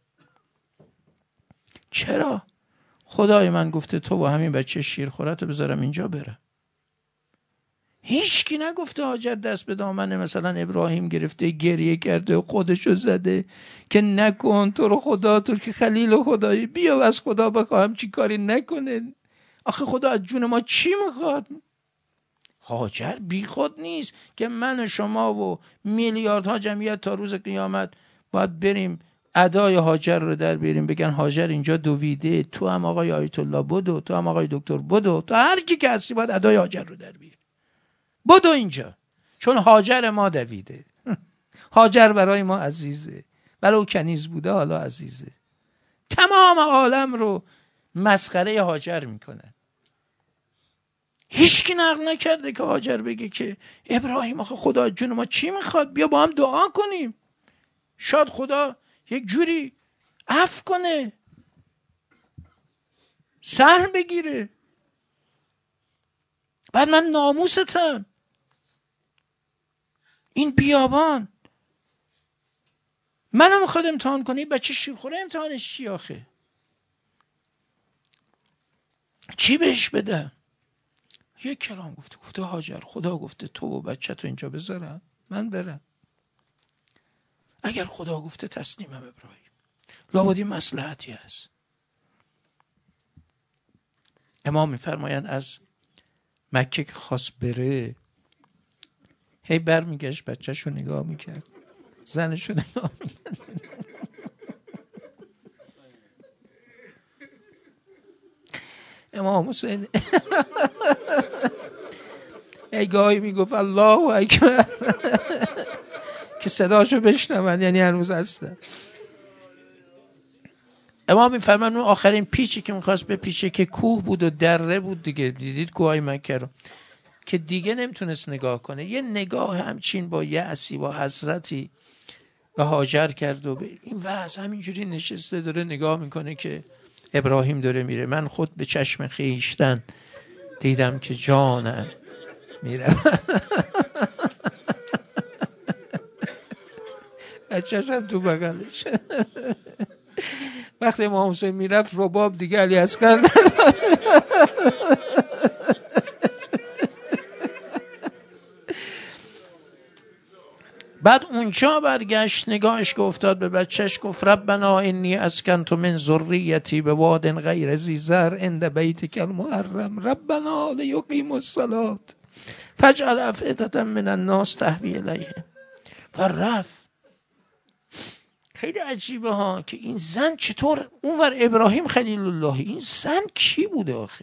چرا؟ خدای من گفته تو با همین بچه شیرخورت رو بذارم اینجا بره. هیچ کی نگفته هاجر دست به دامن مثلا ابراهیم گرفته گریه کرده و خودشو زده که نکن تو رو خدا، تو که خلیل خدایی، بیا از خدا بخواهم چی کاری نکنه. آخه خدا از جون ما چی میخواد؟ هاجر بی خود نیست که من و شما و میلیاردها جمعیت تا روز قیامت باید بریم ادای هاجر رو در بیاریم، بگن هاجر اینجا دویده، تو هم آقای آیت الله بدو، تو هم آقای دکتر بدو، تو هر کی که هستی باید ادای هاجر رو در بیاری. بدو اینجا، چون هاجر ما دویده. هاجر برای ما عزیزه، ولو کنیز بوده حالا عزیزه. تمام عالم رو مسخره هاجر میکنه. هیچ کی نقل نکرده که هاجر بگه که ابراهیم آخه خدا جون ما چی میخواد، بیا با هم دعا کنیم شاید خدا یک جوری عفو کنه، سر بگیره. بعد من ناموستم این بیابان منم میخواد امتحان کنی. بچه شیرخوره امتحانش چی آخه؟ چی بهش بده؟ یک کلام گفته هاجر خدا گفته تو و بچه تو اینجا بذارم من برم. اگر خدا گفته تسلیمم ابراهیم. لابد مصلحتی است. امام میفرمایند از مکه که خواست بره، هی برمیگشت بچه‌شو نگاه میکرد، زنشو نگاه میکرد. امام حسین ای گاهی میگفت الله اکبر که صداشو بشنون، یعنی هنوز هستن. امام میفرمان اون آخرین پیچی که میخواست به پیچه که کوه بود و دره بود دیگه، دیدید کوههای مکه رو، که دیگه نمیتونست نگاه کنه، یه نگاه همچین با یأسی با حسرتی به هاجر کرد و به این وضع همینجوری نشسته داره نگاه میکنه که ابراهیم داره میره. من خود به چشم خیشتن دیدم که جانم میره. بچه‌ش هم تو بغلش. وقتی امام حسین میرفت رباب دیگه علی اصغر بعد اونجا برگشت نگاهش که افتاد به بچهش گفت ربنا انی اسکنت من ذریتی بواد غیر ذی زرع عند بیتک المحرم ربنا لیقیموا الصلاة فاجعل افئدة من الناس تهوی الیهم و رفت. خیلی عجیبه ها که این زن چطور اونور ابراهیم خلیل الله، این زن کی بوده آخه؟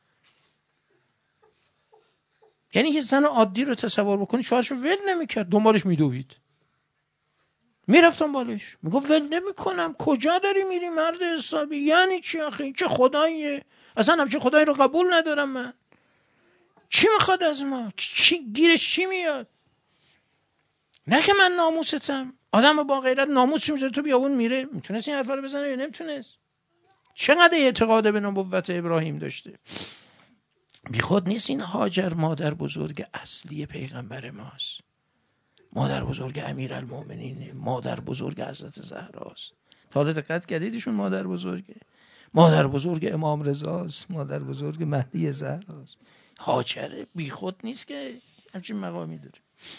یعنی یه زن عادی رو تصور بکنی شوهرشو ول نمی‌کرد، دنبالش میدوید، میرفت دنبالش، میگفت ول نمی‌کنم، کجا داری میری مرد حسابی؟ یعنی چی آخه؟ این چه خداییه؟ اصلا همچین خدایی رو قبول ندارم من. چی میخواد از ما؟ چی گیرش چی میاد؟ نه که من ناموستم. آدم با غیرت ناموسش میذاره تو بیابون میره. میتونست این حرفا رو بزنه یا نمیتونست؟ چقدر اعتقاد به نبوت ابراهیم داشته. بی خود نیست این هاجر مادر بزرگ اصلی پیغمبر ماست، مادر بزرگ امیرالمومنین، مادر بزرگ حضرت زهراست. تا حالا دقت کردیدشون مادر بزرگه؟ مادر بزرگ امام رضاست، مادر بزرگ مهدی زهراست. هاجر بی خود نیست که همچین مقامی داره.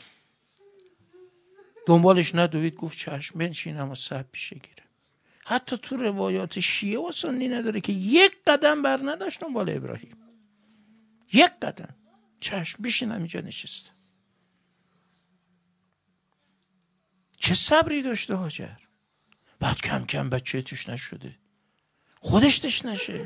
دنبالش ندوید، گفت چشم بنشینم و صحب پیشه گیرم. حتی تو روایات شیعه و سنی نداره که یک قدم بر نداشت دنبال ابراهیم، یک قدم. چشم بشینم اینجا نشسته. چه صبری داشته هاجر. بعد کم کم بچه توش نشده، خودش توش نشه.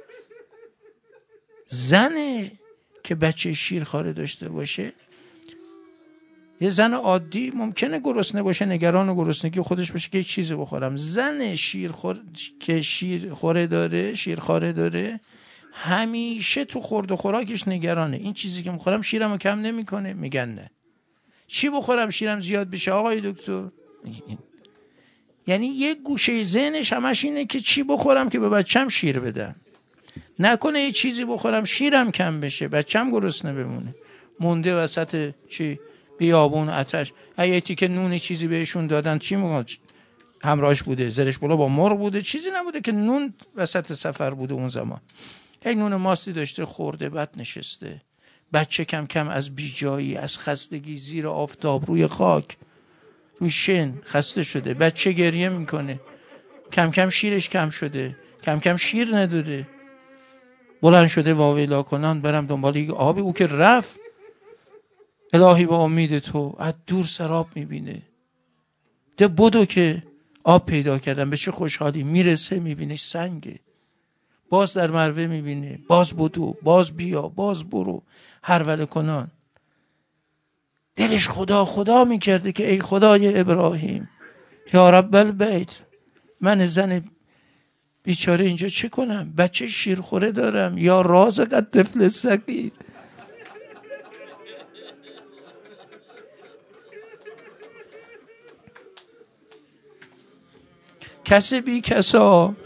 زنه که بچه شیرخواره داشته باشه، یه زن عادی ممکنه گرسنه باشه، نگران گرسنگی خودش باشه که یک چیزی بخورم. زن که شیرخواره داره همیشه تو خورد و خوراکش نگرانه. این چیزی که میخورم شیرمو کم نمیکنه؟ میگن نه. چی بخورم شیرم زیاد بشه آقای دکتر؟ یعنی یک گوشه ذهنش همش اینه که چی بخورم که به بچم شیر بدم، نکنه یه چیزی بخورم شیرم کم بشه بچم گرسنه بمونه، مونده وسط چی بیابون آتش. اگه که نون چیزی بهشون دادن چی میگن همراهش بوده؟ زرش بالا با مرغ بوده، چیزی نبوده که نون وسط سفر بوده اون زمان. یک نون ماستی داشته خورده، بعد نشسته. بچه کم کم از بیجایی، از خستگی، زیر آفتاب روی خاک روی شن خسته شده. بچه گریه میکنه، کم کم شیرش کم شده، کم کم شیر نداره. بلند شده واویلا کنان برم دنبال یک آبی. او که رفت الهی با امید تو از دور سراب میبینه. ده بدو که آب پیدا کردم، به چه خوشحالی. میرسه میبینه سنگه. باز در مروه میبینه، باز بدو، باز بیا، باز برو، هروله کنان. دلش خدا خدا میکرده که ای خدای ابراهیم، یا رب البیت، من زن بیچاره اینجا چه کنم؟ بچه شیرخوره دارم، یا رازق الطفل صغیر. کسی بی کسا،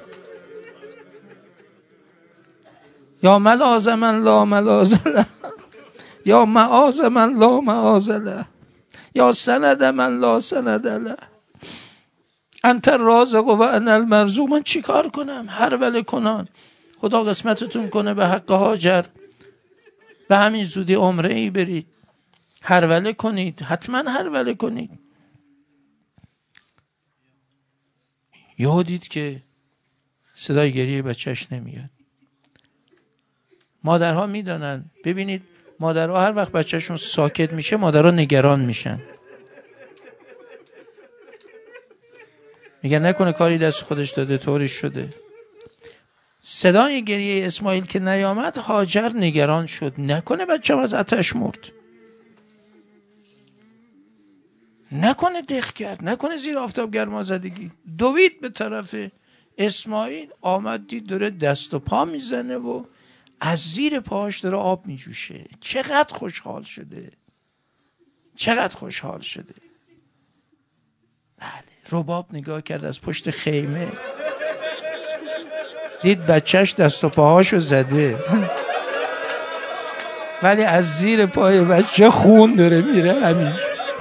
یا ملاذ من لا ملاذ له، یا معاذ من لا معاذ له، یا سند من لا سند له، انت الرازق و انا المرزوق. من چی کار کنم؟ هروله کنان. خدا قسمتتون کنه به حق هاجر به همین زودی عمره ای برید، هروله کنید، حتما هروله کنید. یهو دید که صدای گریه بچهش نمیاد. مادرها میدانن، ببینید مادرها هر وقت بچهشون ساکت میشه مادرها نگران میشن، میگن نکنه کاری دست خودش داده طوری شده. صدای گریه اسماعیل که نیامد هاجر نگران شد، نکنه بچه‌م از آتش مرد، نکنه دق کرد، نکنه زیر آفتاب گرما زدگی. دوید به طرف اسماعیل، آمد دید داره دست و پا میزنه و از زیر پاهاش داره آب میجوشه. چقدر خوشحال شده، چقدر خوشحال شده. بله، رباب نگاه کرد از پشت خیمه، دید بچهش دست و پاهاشو زده ولی از زیر پای بچه خون داره میره همین.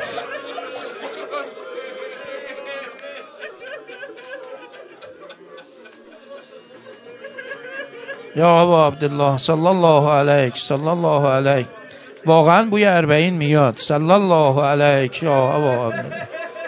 یا ابا عبدالله صلی الله علیک صلی الله علیک، واقعا بوی 40 میاد. صلی الله علیک یا ابا عبدالله.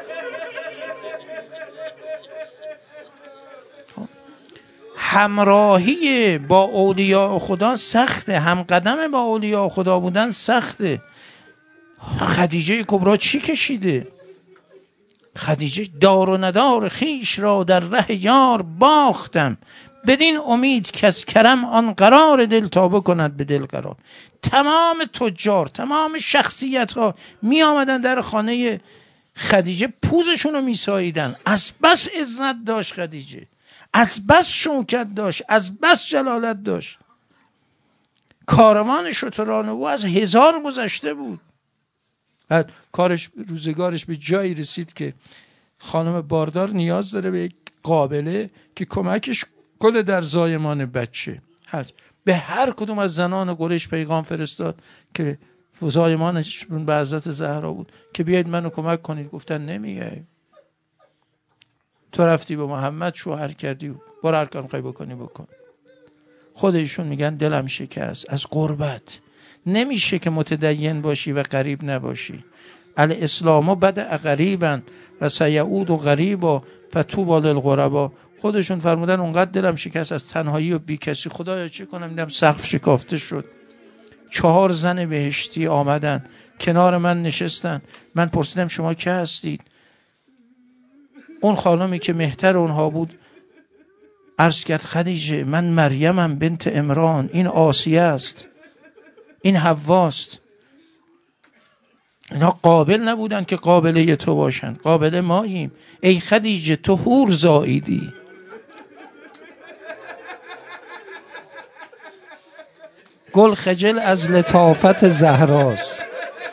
همراهی با اولیاء خدا سخته، همقدم با اولیاء خدا بودن سخته. خدیجه کبرا چی کشیده؟ خدیجه دار و ندار خیش را در ره یار باختم، بدین امید که از کرم آن قرار دل تا بکند به دل قرار. تمام تجار، تمام شخصیت ها می آمدن در خانه خدیجه، پوزشون رو می ساییدن. از بس عزت داشت خدیجه، از بس شوکت داشت، از بس جلالت داشت. کاروان شتران او از 1000 گذشته بود. بعد کارش روزگارش به جایی رسید که خانم باردار نیاز داره به یک قابله که کمکش کنه در زایمان بچه. به هر کدوم از زنان قریش پیغام فرستاد که زایمانشون به حضرت زهرا بود که بیاید منو کمک کنید. گفتن نمیای، تو رفتی به محمد شوهر کردی، برو هر کار می‌خوای بکنی بکن. خودشون میگن دلم شکست از غربت. نمیشه که متدین باشی و غریب نباشی. الاسلام بدأ غریبا و سیعود غریبا فطوبی للغربا. خودشون فرمودن اونقدر دلم شکست از تنهایی و بی کسی، خدایا چه کنم، دیدم سقف شکافته شد. 4 زن بهشتی آمدن کنار من نشستن. من پرسیدم شما که هستید؟ اون خانمی که مهتر اونها بود عرض کرد خدیجه من مریمم بنت عمران، این آسیه است، این حواست. اینا قابل نبودن که قابله تو باشن، قابل ماییم. ای خدیجه تو حور زاییدی. گل خجل از لطافت زهراست.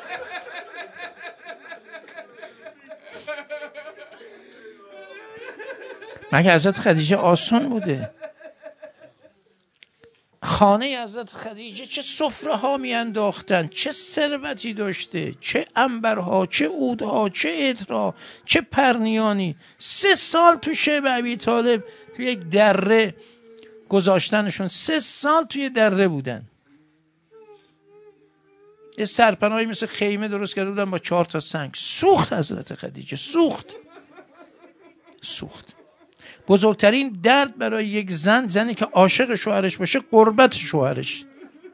مگه حضرت خدیجه آسان بوده؟ خانه حضرت خدیجه چه سفره ها می انداختن، چه ثروتی داشته، چه عنبرها، چه عودها، چه عطرها، چه پرنیانی. 3 سال تو شیب ابی طالب تو یک دره گذاشتنشون. 3 سال توی دره بودن. یه سرپناهی مثل خیمه درست کرده بودن با 4 تا سنگ. سوخت حضرت خدیجه، سوخت. بزرگترین درد برای یک زنی که عاشق شوهرش باشه غربت شوهرش.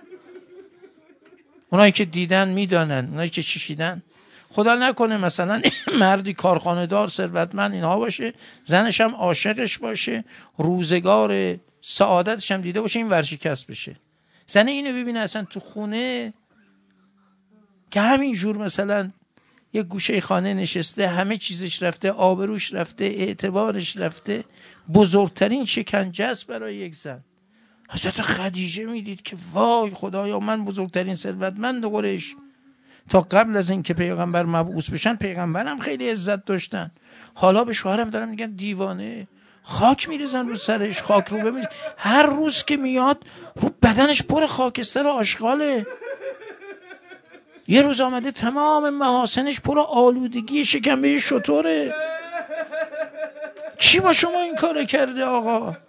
اونایی که دیدن میدانن، اونایی که چشیدن. خدا نکنه مثلا مردی کارخانه دار ثروتمند اینها باشه، زنش هم عاشقش باشه، روزگار سعادتش هم دیده باشه، این ورشکست بشه. زن اینو ببینه اصلا تو خونه که همین جور مثلا یک گوشه خانه نشسته، همه چیزش رفته، آبروش رفته، اعتبارش رفته. بزرگترین شکنجه است برای یک زن. حضرت خدیجه میدید که وای خدایا من بزرگترین ثروتمند قریش. تا قبل از این که پیغمبر مبعوث بشن پیغمبرم خیلی عزت داشتن. حالا به شوهرم دارن میگن دیوانه، خاک میریزن رو سرش، خاک رو ببینید هر روز که میاد رو بدنش پر خاکستر و آشغاله. یه روز آمده تمام محاسنش پر آلودگی شکمبه شتره. کی با شما این کار کرده آقا؟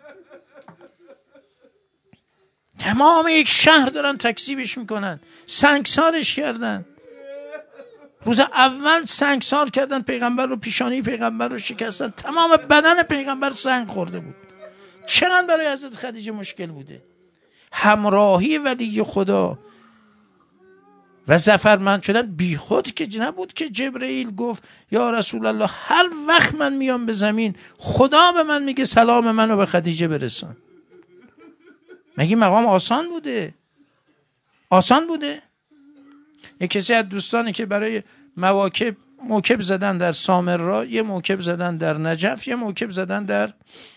تمام یک شهر دارن تکذیبش میکنن، سنگسارش کردن. روز اول سنگسار کردن پیغمبر رو، پیشانی پیغمبر رو شکستن، تمام بدن پیغمبر سنگ خورده بود. چقدر برای حضرت خدیجه مشکل بوده. همراهی ولی خدا و ظفرمند شدن بی خود که نبود که جبرئیل گفت یا رسول الله هر وقت من میام به زمین خدا به من میگه سلام منو به خدیجه برسان. مگه مقام آسان بوده؟ آسان بوده؟ یک کسی از دوستانی که برای موکب زدن در سامرا، یه موکب زدن در نجف، یه موکب زدن در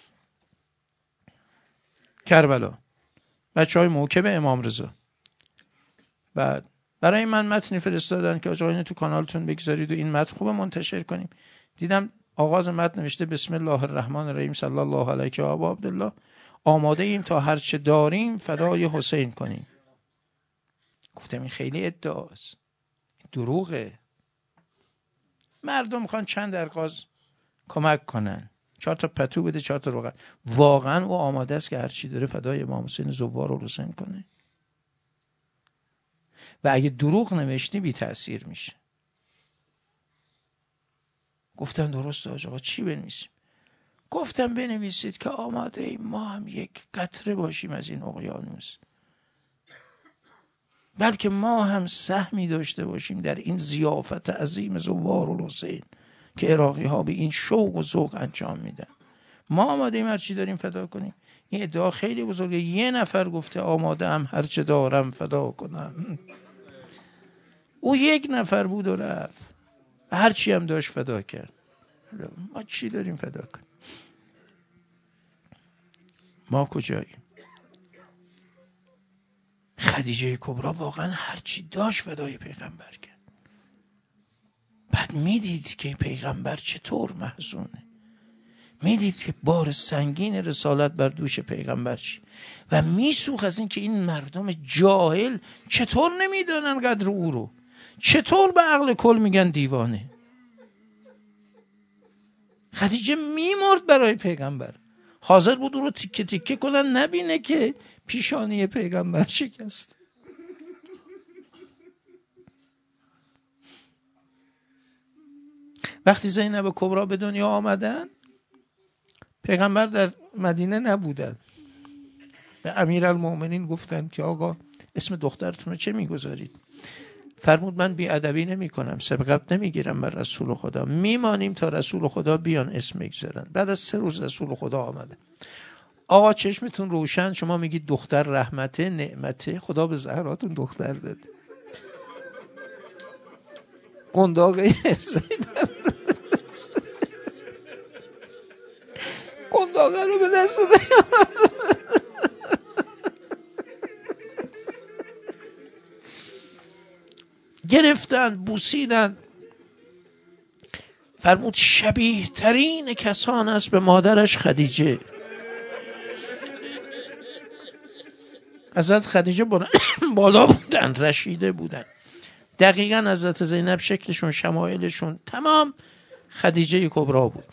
کربلا، بچهای موکب امام رضا. بعد برای من متنی فرستادن که آقا اینو تو کانالتون بگذارید و این متن خوبه منتشر کنیم. دیدم آغاز متن نوشته بسم الله الرحمن الرحیم صلی الله علیک و ابا عبدالله، آماده ایم تا هر چه داریم فدای حسین کنیم. گفتم این خیلی ادعاست، دروغه. مردم میخوان چند درغاز کمک کنن، 4 تا پتو بده 4 تا روغن. واقعا او آماده است که هر چی داره فدای امام حسین زوار و حسین کنه؟ و اگه دروغ نوشتی بی تأثیر میشه. گفتم درست آقا چی بنویسیم؟ گفتم بنویسید که آماده ایم ما هم یک قطره باشیم از این اقیانوس، بلکه ما هم سهمی داشته باشیم در این ضیافت عظیم زوار الحسین که عراقی ها به این شوق و ذوق انجام میدن. ما آماده ایم هر چی داریم فدا کنیم. این ادعا خیلی بزرگه. یه نفر گفته آماده ام هر چه دارم فدا کنم. او یک نفر بود و رفت، هر چی هم داشت فدا کرد. ما چی داریم فدا کنیم؟ ما کجاییم؟ خدیجه کبرا واقعا هر چی داشت فدای پیغمبر کرد. بعد میدید که پیغمبر چطور محزونه، میدید که بار سنگین رسالت بر دوش پیغمبر چی، و میسوخ از این که این مردم جاهل چطور نمیدونن قدر او رو، چطور به عقل کل میگن دیوانه. خدیجه میمرد برای پیغمبر، حاضر بود او رو تیکه تیکه کنن نبینه که پیشانی پیغمبر شکست. وقتی زینب کبرا به دنیا آمدن، پیغمبر در مدینه نبودن. به امیرالمومنین گفتن که آقا اسم دخترتون رو چه میگذارید؟ فرمود من بی‌ادبی نمی کنم، سبقت نمیگیرم بر رسول خدا، میمانیم تا رسول خدا بیان اسم بگذارن. بعد از 3 روز رسول خدا آمده. آقا چشمتون روشن، شما میگید دختر رحمته نعمته، خدا به زهراتون دختر داده. قنداقه قنداقه رو به دست گرفتن، بوسیدن. فرمود شبیه ترین کسان است به مادرش خدیجه. حضرت خدیجه بالا بودن، رشیده بودن. دقیقاً حضرت زینب شکلشون، شمایلشون تمام خدیجه کبرا بود.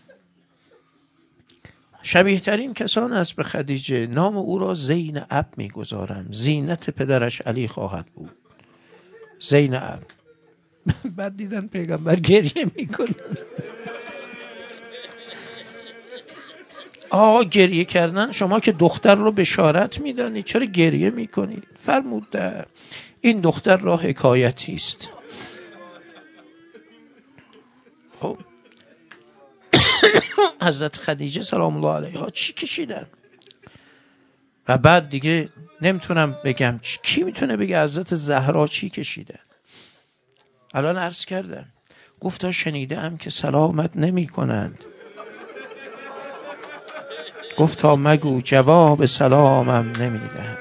شبیه ترین کسان است به خدیجه، نام او را زینب میگذارم، زینت پدرش علی خواهد بود. زینب. بعد دیدن پیغمبر گریه میکنن. آقا گریه کردن، شما که دختر رو بشارت میدانید چرا گریه میکنید؟ فرمود این دختر را حکایتی است. خب حضرت خدیجه سلام الله علیها چی کشیدن؟ و بعد دیگه نمیتونم بگم، کی میتونه بگه حضرت زهرا چی کشیدن؟ الان عرض کردم، گفتا شنیدم که سلامت نمی کنند. گفتا مگو جواب سلامم نمیدن.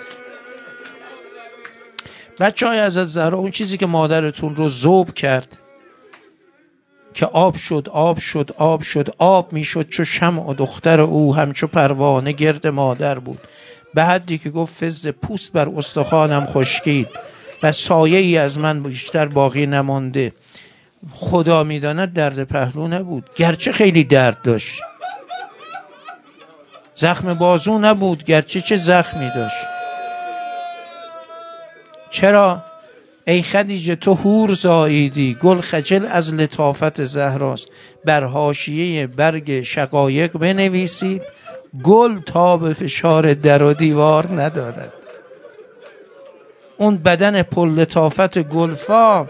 بچه های حضرت زهرا، اون چیزی که مادرتون رو ذوب کرد که آب شد آب شد آب شد، آب میشد چو شمع و دختر او همچو پروانه گرد مادر بود. به حدی که گفت فز پوست بر استخوانم خشکید و سایه ای از من بیشتر باقی نمانده. خدا میداند درد پهلو نبود، گرچه خیلی درد داشت. زخم بازو نبود، گرچه چه زخمی داشت. چرا؟ ای خدیجه تو حور زاییدی، گل خجل از لطافت زهراست. بر حاشیه برگ شقایق بنویسید، گل تا به فشار در و دیوار ندارد. اون بدن پر لطافت گلفام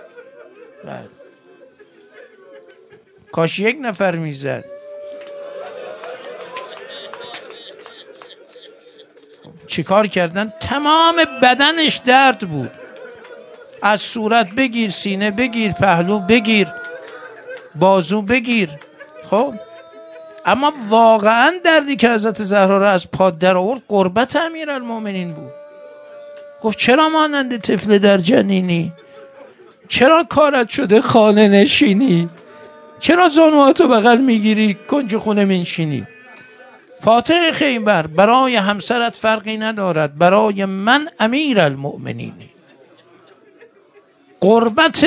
کاش یک نفر میزد. چیکار کردن؟ تمام بدنش درد بود، از صورت بگیر، سینه بگیر، پهلو بگیر، بازو بگیر. خب اما واقعا دردی که حضرت زهرا را از پا در آورد قربت امیرالمومنین بود. گفت چرا مانند طفل در جنینی؟ چرا کارت شده خانه نشینی؟ چرا زانواتو بغل میگیری کنج خونه منشینی؟ فاتح خیبر، برای همسرت فرقی ندارد، برای من امیرالمؤمنینی. قربت.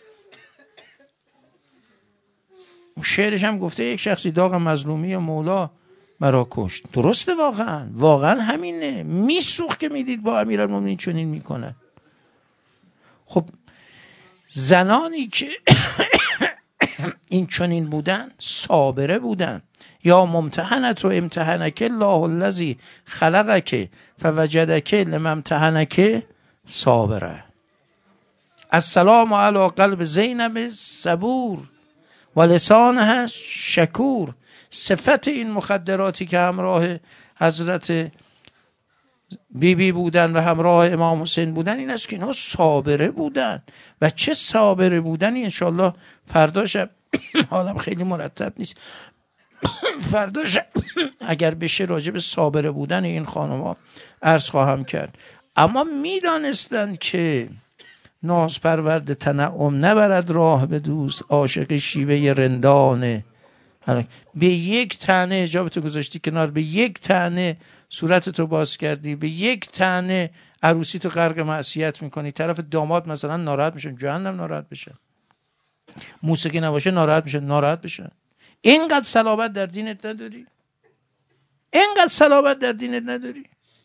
شعرش هم گفته یک شخصی داغ مظلومی مولا مرا کشت. درسته، واقعا همینه. میسوخت که میدید با امیرالمومنین چنین میکنه. خب زنانی که این چنین بودن صابره بودن. یا ممتحنت و امتحنک الله الذی خلقک فوجدک لما امتحنک صابره. السلام علی قلب زینب صبور و لسانها شکور. صفت این مخدراتی که همراه حضرت بیبی بودن و همراه امام حسین بودن این است که اینا صابره بودن. و چه صابره بودنی. انشالله فردا شب حالم خیلی مرتب نیست، فردا شب اگر بشه راجع به صابره بودن این خانم‌ها عرض خواهم کرد. اما میدانستند که ناز پرورد تنعم نبرد راه به دوست، عاشق شیوه رندانه. به یک طعنه حجابتو گذاشتی کنار، به یک طعنه صورتتو باز کردی، به یک طعنه عروسیتو غرق معصیت میکنی. طرف داماد مثلا ناراحت میشن، جهنم ناراحت بشن. موسیقی نباشه ناراحت بشن. اینقدر صلابت در دینت نداری؟ اینقدر صلابت در دینت نداری؟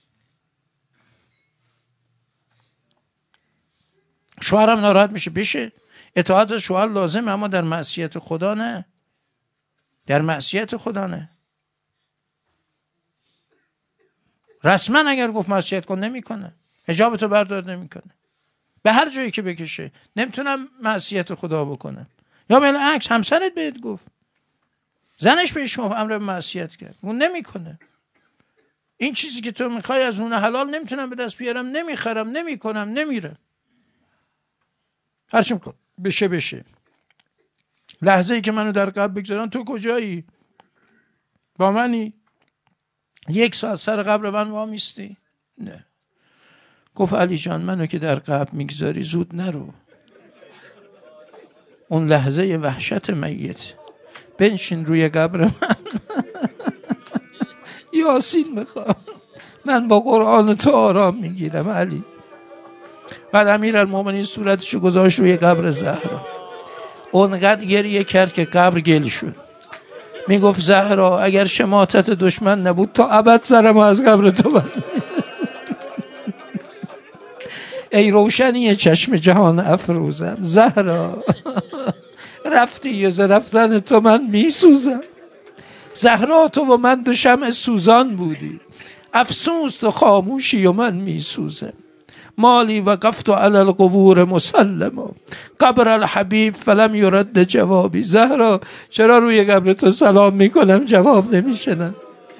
شوهرم ناراحت بشه. اطاعت شوهر لازمه، اما در معصیت خدا نه. در معصیت خدا نه. رسما اگر گفت معصیت کن نمیکنه، حجابتو بردار نمیکنه، به هر جایی که بکشه. نمیتونم معصیت خدا بکنم. یا بالعکس همسرت بهت گفت، زنش بهش امر به معصیت کرد، اون نمیکنه. این چیزی که تو میخوای از اون حلال نمیتونم به دست بیارم، نمیخرم، نمیکنم، نمیره. هرچی بشه. لحظه ای که منو در قبر بگذارن تو کجایی؟ با منی؟ 1 ساعت سر قبر من وامیستی؟ نه. گفت علی جان منو که در قبر میگذاری زود نرو. اون لحظه وحشت میت، بنشین روی قبر من یاسین میخوام، من با قرآن تو آرام میگیرم علی. بعد امیرالمومنین صورتشو گذاشت روی قبر زهرا، اونقدر گریه کرد که قبر گل شد. میگفت زهرا اگر شماتت دشمن نبود تا ابد سرم از قبر تو برد. ای روشنی چشم جهان افروزم، زهرا رفتی ز رفتن تو من میسوزم. زهرا تو و من دو شمع سوزان بودی، افسوس تو خاموشی و من میسوزم. مالی وقفت علی القبور مسلما قبر الحبیب فلم یرد جوابی. زهرا چرا روی قبر تو سلام میکنم جواب نمیشنم؟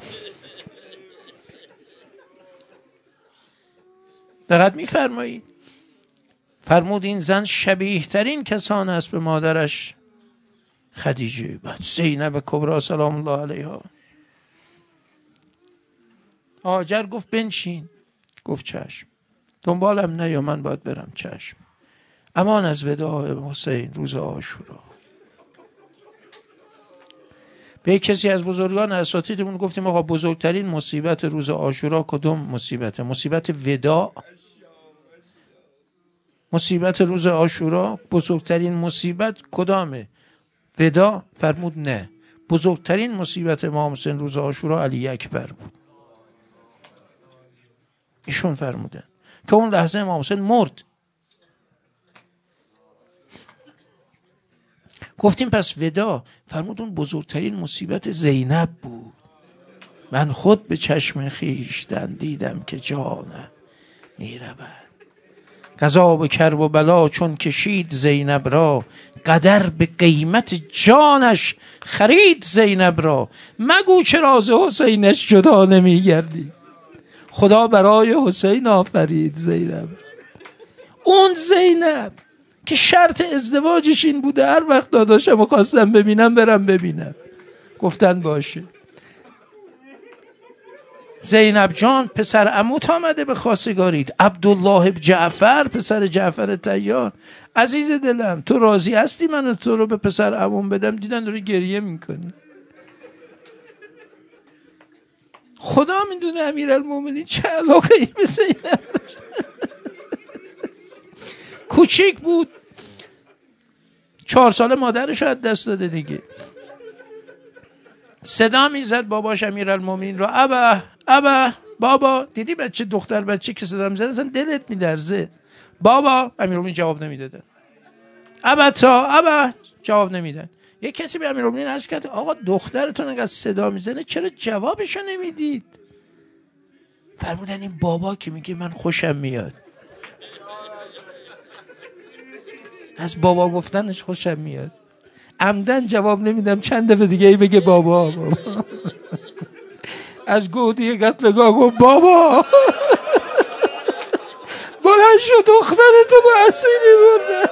دقت میفرمایید؟ فرمود این زن شبیه ترین کسان است به مادرش خدیجه، بعد زینب کبرا سلام الله علیها. هاجر گفت بنشین، گفت چشم. دنبالم نه یا من باید برم. چشم. امان از وداع حسین روز عاشورا. به کسی از بزرگان اساتیدمون گفتیم آقا بزرگترین مصیبت روز عاشورا کدوم مصیبته؟ مصیبت وداع. مصیبت روز عاشورا بزرگترین مصیبت کدامه؟ وداع؟ فرمود نه، بزرگترین مصیبت امام حسین روز عاشورا علی اکبر بود. ایشون فرمودن که اون لحظه امام حسین مرد. گفتیم پس ودا. فرمود اون بزرگترین مصیبت زینب بود. من خود به چشم خویشتن دیدم که جانم میرود. قضا و کرب و بلا چون کشید زینب را، قدر به قیمت جانش خرید زینب را. مگو چرا ز حسینش جدا نمیگردی، خدا برای حسین آفرید زینب. اون زینب که شرط ازدواجش این بوده هر وقت داداشم خواستم ببینم برم ببینم، گفتن باشه. زینب جان پسر عموت آمده به خواستگاریت، عبدالله جعفر پسر جعفر طیار. عزیز دلم تو راضی هستی من تو رو به پسر عموم بدم؟ دیدن داری گریه میکنی. خدا میدونه امیرالمومنین چه علاقه ای به زینب داشت. کوچیک بود، 4 ساله مادرش از دست داده دیگه. صدا میزد باباش امیرالمومنین رو، ابا بابا. دیدی بچه دختر بچه که صدا میزد اصلا دلت میلرزه. بابا. امیرالمومنین جواب نمیدادن. ابا جواب نمیدن. یک کسی به امیرالمومنین عرض کرد آقا دخترتون انقدر صدا میزنه چرا جوابشو نمیدید؟ فرمودن این بابا که میگه من خوشم میاد، از بابا گفتنش خوشم میاد. عمدن جواب نمیدم چند دفعه دیگه ای بگه بابا. از گودی قتلگاه گفت بابا. بلند شد دخترتو با اسیری بردن.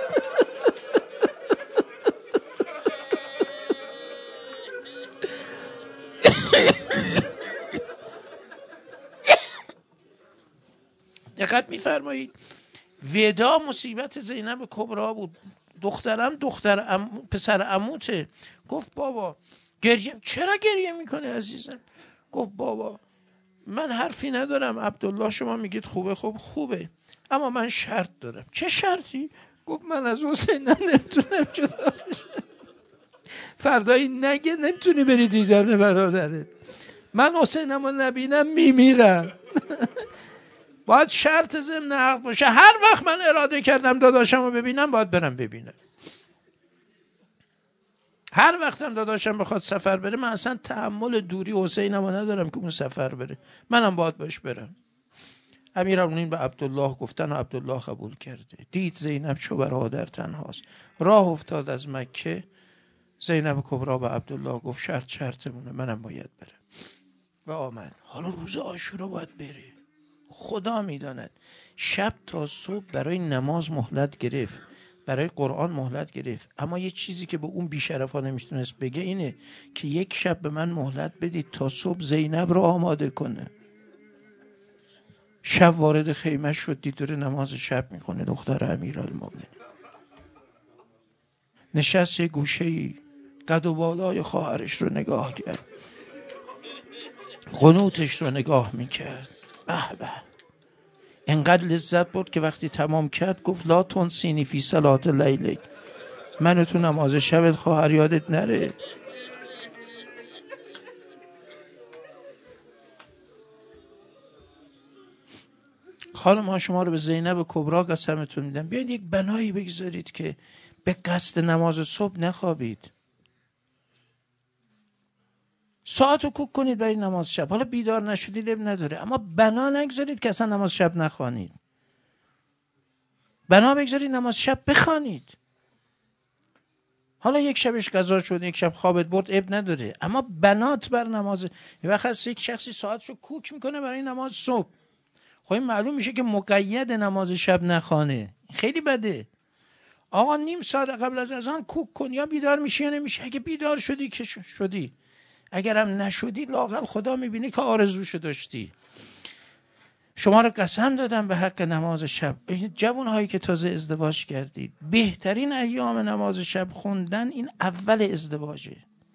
دقت میفرمایید ودا مصیبت زینب کبرا بود. دخترم پسر عموته. گفت بابا چرا گریه میکنه عزیزم؟ گفت بابا من حرفی ندارم، عبدالله شما میگید خوبه، خب خوبه، اما من شرط دارم. چه شرطی؟ گفت من از حسین نمیتونم جدا بشم. فردایی نگه نمیتونی بری دیدن برادرت. من حسینم رو نبینم میمیرم. باید شرط ضمن عقد باشه. هر وقت من اراده کردم داداشم رو ببینم باید برم ببینم. هر وقتم داداشم بخواد سفر بره من اصلا تحمل دوری حسینم رو ندارم که اون سفر بره، منم باید باش برم. امیرالمومنین به عبدالله گفتن و عبدالله قبول کرده. دید زینب چو برادر تنهاست، راه افتاد از مکه. زینب کبرا به عبدالله گفت شرطمونه، منم باید برم. و آمد. حالا روز عاشورا باید بره. خدا میداند شب تا صبح برای نماز مهلت گرفت، برای قرآن مهلت گرفت، اما یه چیزی که به اون بیشرفا نمیتونست بگه اینه که یک شب به من مهلت بدید تا صبح زینب رو آماده کنه. شب وارد خیمه شد، دید داره نماز شب میکنه. دختر امیرالمومنین نشست یه گوشه‌ای، قد و بالای خواهرش رو نگاه کرد، قنوتش رو نگاه میکرد. به به انقدر لذت برد که وقتی تمام کرد گفت لا تنسینی فی صلاة لیلک، منو تو نماز شبت خواهر یادت نره. خانم ها شما رو به زینب کبرا قسمتون میدم، بیاید یک بنایی بگذارید که به قصد نماز صبح نخوابید، ساعتو کوک کنید برای نماز شب. حالا بیدار نشدید اب نداره، اما بنا نگذارید که اصلا نماز شب نخوانید. بنا بگذارید نماز شب بخوانید. حالا یک شبش قضا شد، یک شب خوابت برد، اب نداره، اما بنات بر نماز. یه وقت هست یک شخصی ساعتشو کوک میکنه برای نماز صبح، خب این معلوم میشه که مقید نماز شب نخوانه. خیلی بده. آقا نیم ساعت قبل از اذان کوک کن، یا بیدار میشی یا نمیشی. اگه بیدار شدی که شدی، اگرم نشدی لااقل خدا میبینی که آرزوشو داشتی. شما رو قسم دادم به حق نماز شب. جوانهایی که تازه ازدواج کردید، بهترین ایام نماز شب خوندن این اول ازدواجه،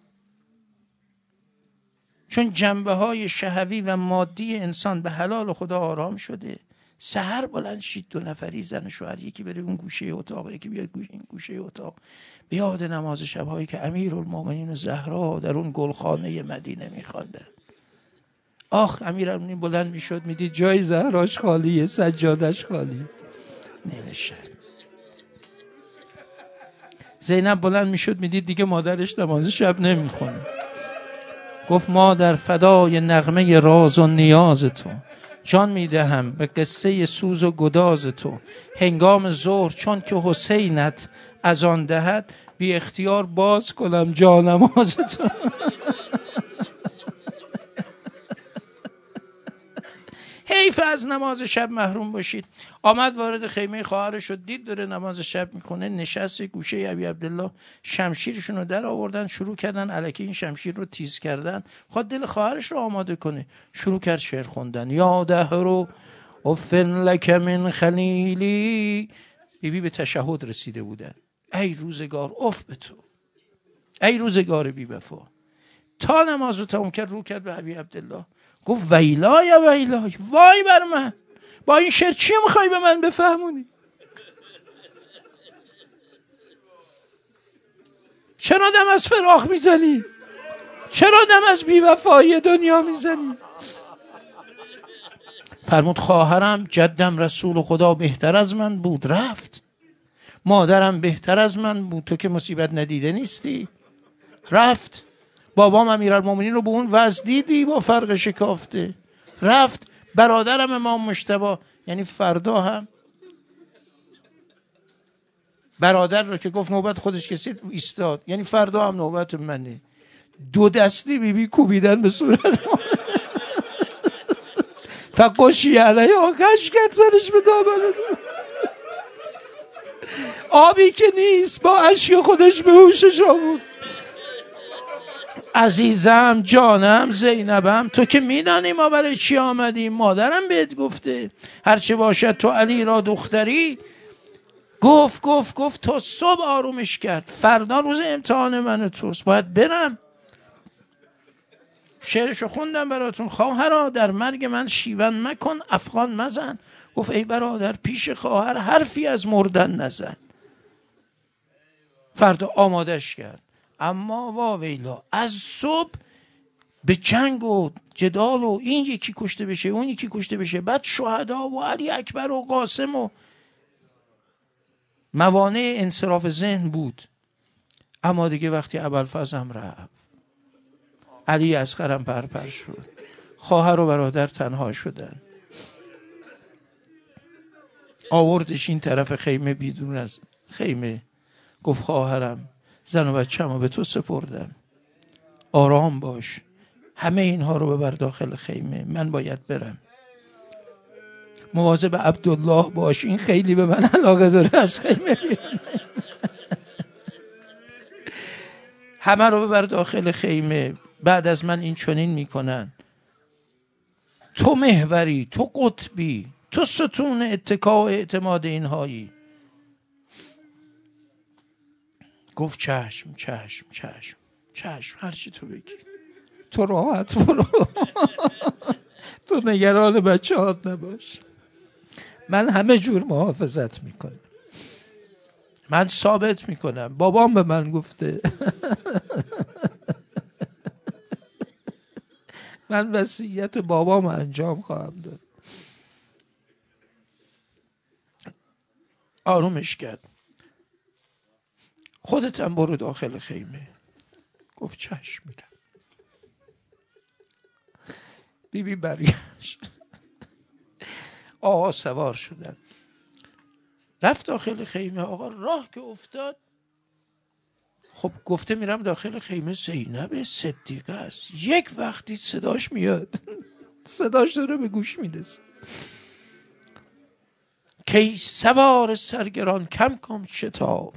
چون جنبه های شهوی و مادی انسان به حلال خدا آرام شده. سحر بلند شید 2 نفری زن و شوهر، یکی بره اون گوشه اتاق یکی بیاد این گوشه اتاق، به یاد نماز شب‌هایی که امیرالمومنین زهرا در اون گلخانه مدینه می‌خوانده. آخ امیرالمومنین بلند میشد میدید جای زهراش خالیه، سجادش خالی، نمیشه. زینب بلند میشد میدید دیگه مادرش نماز شب نمیخونه. گفت مادر فدای نغمه راز و نیاز تو، جان میدهم به قصه سوز و گداز تو. هنگام ظهر چون که حسینت از آن دهد، بی اختیار باز کنم جانماز تو. حیف از نماز شب محروم باشید. آمد وارد خیمه خواهرش شد، دید داره نماز شب میکنه، نشست گوشه ابی عبدالله، شمشیرشون رو در آوردن، شروع کردن الکی این شمشیر رو تیز کردن، خواهد دل خواهرش رو آماده کنه. شروع کرد شعر خوندن. یا دهر افن لک من خلیلی. بیبی به تشهد رسیده بودن. ای روزگار اف به تو، ای روزگار بی وفا. تا نماز رو تموم کرد رو کرد به ابی عبدالله، گفت ویلای ویلای، وای بر من، با این شعر چی میخوای به من بفهمونی؟ چرا دم از فراق میزنی؟ چرا دم از بیوفایی دنیا میزنی؟ فرمود خواهرم جدم رسول خدا بهتر از من بود رفت، مادرم بهتر از من بود، تو که مصیبت ندیده نیستی، رفت. بابام امیرالمومنین رو به اون وضع دیدی با فرق شکافته، رفت. برادرم امام مجتبی، یعنی فردا هم برادر رو که گفت نوبت خودش کسید ایستاد، یعنی فردا هم نوبت منه. دو دستی بیبی کوبیدن به صورت فقشی علیه آقش کرد سرش به دامنه، آبی که نیست با اشک خودش به هوشش آورد. عزیزم جانم زینبم، تو که میدانی ما برای چی آمدیم، مادرم بهت گفته هرچه باشد تو علی را دختری. گفت تا صبح آرومش کرد. فردا روز امتحان من و توست، باید برم. شعرشو خوندم براتون. خواهرا در مرگ من شیون مکن، افغان مزن. گفت ای برادر پیش خواهر حرفی از مردن نزن. فردا آمادش کرد. اما واویلا از صبح به جنگ و جدال و این یکی کشته بشه اون یکی کشته بشه، بعد شهدا و علی اکبر و قاسم و موانع انصراف ذهن بود. اما دیگه وقتی ابوالفضل هم رفت، علی اصغرم پرپر شد، خواهر و برادر تنها شدن. آوردش این طرف خیمه بیرون از خیمه، گفت خواهرم زن و بچه‌مو به تو سپردم، آرام باش، همه اینها رو ببر داخل خیمه، من باید برم. مواظب عبدالله باش، این خیلی به من علاقه داره، از خیمه بیرون. همه رو ببر داخل خیمه، بعد از من این چنین میکنن. تو محوری، تو قطبی، تو ستون اتکا و اعتماد اینهایی. گفت چشم چشم چشم چشم، هرچی تو بگی، تو راحت برو. تو نگران بچه هات نباش، من همه جور محافظت میکنم، من ثابت میکنم بابام به من گفته. من وصیت بابام انجام خواهم داد. آرومش کرد. خودت هم برو داخل خیمه. گفت چشم میرم. بیبی برگشت. آقا سوار شدن، رفت داخل خیمه. آقا راه که افتاد، خب گفته میرم داخل خیمه، زینب صدیقه است. یک وقتی صداش میاد، صداش داره به گوش میرسه. کی سوار سرگران کم کن شتاب،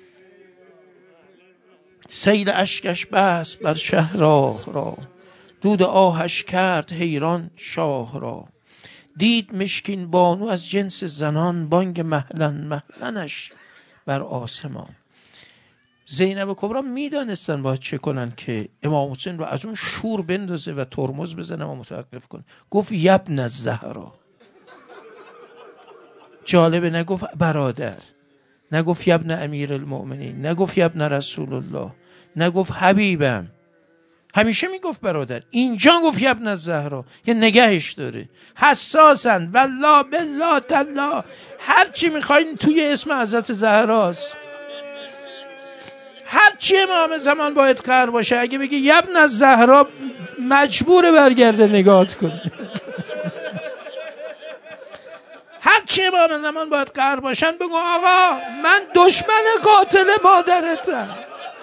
سیل اشکش بست بر شهراه را، دود آهش کرد حیران شاه را. دید مشکین بانو از جنس زنان، بانگ مهلن مهلنش بر آسمان. زینب کبرا میدانستن باید چه کنن که امام حسین رو از اون شور بندازه و ترمز بزنه و متوقف کنه. گفت یبن الزهرا. جالبه نگفت برادر، نگفت یبن امیر المؤمنین، نگفت یبن رسول الله، نگفت حبیبم. همیشه میگفت برادر، اینجا گفت یبن الزهرا. یه نگهش داره، حساسن. والله بالله تالله هر چی میخواین توی اسم حضرت زهراست. هرچی امام زمان باید قهر باشه، اگه بگی یبن از زهرا مجبور برگرده نگاهت کنه. هرچی امام زمان باید قهر باشن بگو آقا من دشمن قاتل مادرتم.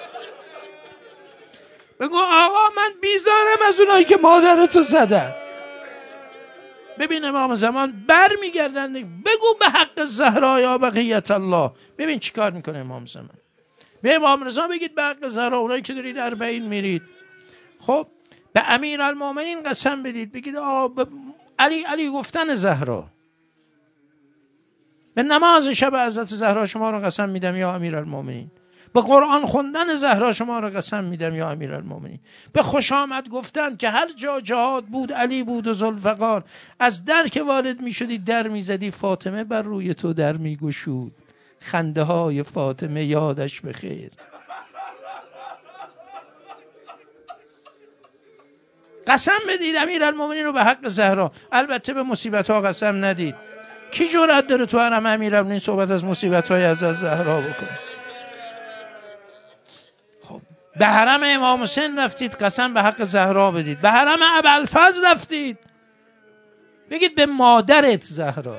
بگو آقا من بیزارم از اونایی که مادرتو زدن. ببین امام زمان بر میگردن بگو به حق زهرا یا بقیت الله. ببین چی کار میکنه امام زمان. به امام رضا بگید به حق زهرا، اونایی که دارید 40 میرید، خب به امیرالمومنین قسم بدید، بگید علی گفتن زهرا، به نماز شب حضرت زهرا شما رو قسم میدم یا امیرالمومنین، به قرآن خوندن زهرا شما رو قسم میدم یا امیرالمومنین، به خوش آمد گفتن که هر جا جهاد بود علی بود و ذوالفقار، از در که وارد میشدی در میزدی فاطمه بر روی تو در میگشود، خنده های فاطمه یادش بخیر. قسم بدید امیرالمومنین رو به حق زهرا. البته به مصیبت ها قسم ندید. کی جرأت داره تو حرم امیرالمومنین صحبت از مصیبت های از زهرا بکنه؟ خب به حرم امام حسین رفتید قسم به حق زهرا بدید. به حرم ابوالفضل رفتید بگید به مادرت زهرا.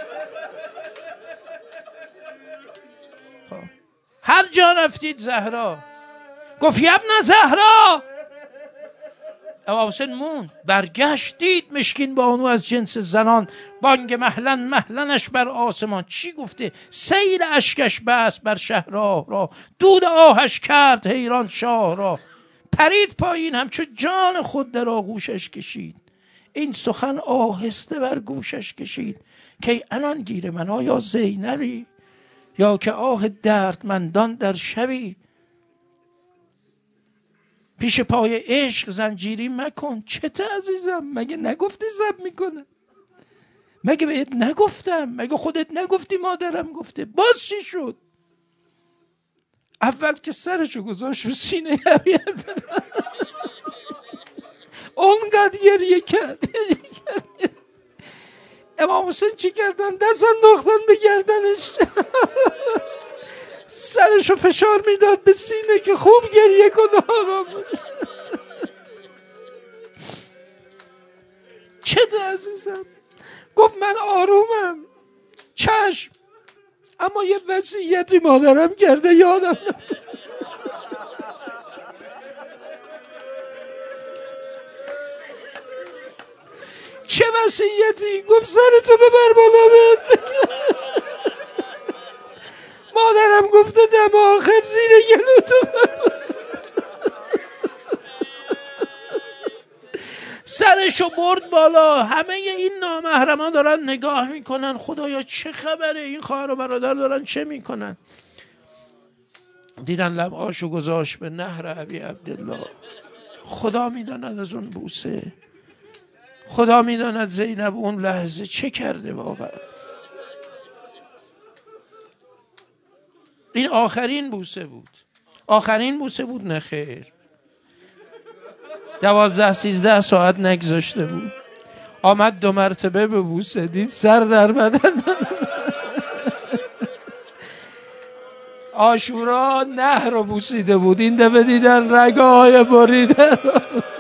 خب هر جا رفتید زهرا. گفت یبن زهرا. امام حسین موند، برگشتید مشکین بانو از جنس زنان، بانگ مهلنش بر آسمان. چی گفته؟ سیل اشکش بس بر شهرها را، دود آهش کرد حیران شاه را، پرید پایین همچو جان خود در آغوشش کشید، این سخن آهسته بر گوشش کشید، که انان گیر من آیا زینبی، یا که آه دردمندان در شبی، پیش پای عشق زنجیری مکن. چته عزیزم؟ مگه نگفتی زب میکنه؟ مگه بهت نگفتم؟ مگه خودت نگفتی مادرم گفته؟ باز چی شد؟ اول که سرشو گذاشت رو سینه اونقدر گریه کرد. امام حسین چی کردن؟ دست انداختن به گردنش، سرشو فشار میداد به سینه که خوب گریه کنه آرام باشه. چه عزیزم؟ گفت من آرومم، چشم، اما یه وصیتی مادرم کرده یادم نمیاد. چه وصیتی؟ گفت سرتو ببر بالا بهت. مادرم گفته دم آخر زیر گلوتو ببوس. سرشو برد بالا. همه این نامحرمان دارن نگاه میکنن خدایا چه خبره، این خواهر و برادر دارن چه میکنن. دیدن لبهاشو گذاشت به نهر ابی عبدالله. خدا میداند از اون بوسه، خدا میداند زینب اون لحظه چه کرده واقعا. این آخرین بوسه بود. آخرین بوسه بود؟ نه خیر، 12-13 ساعت نگذاشته بود. آمد 2 مرتبه به بوسه، دید سر در بدن. عاشورا نهر رو بوسیده بود، این دفعه دیدن رگای بریده.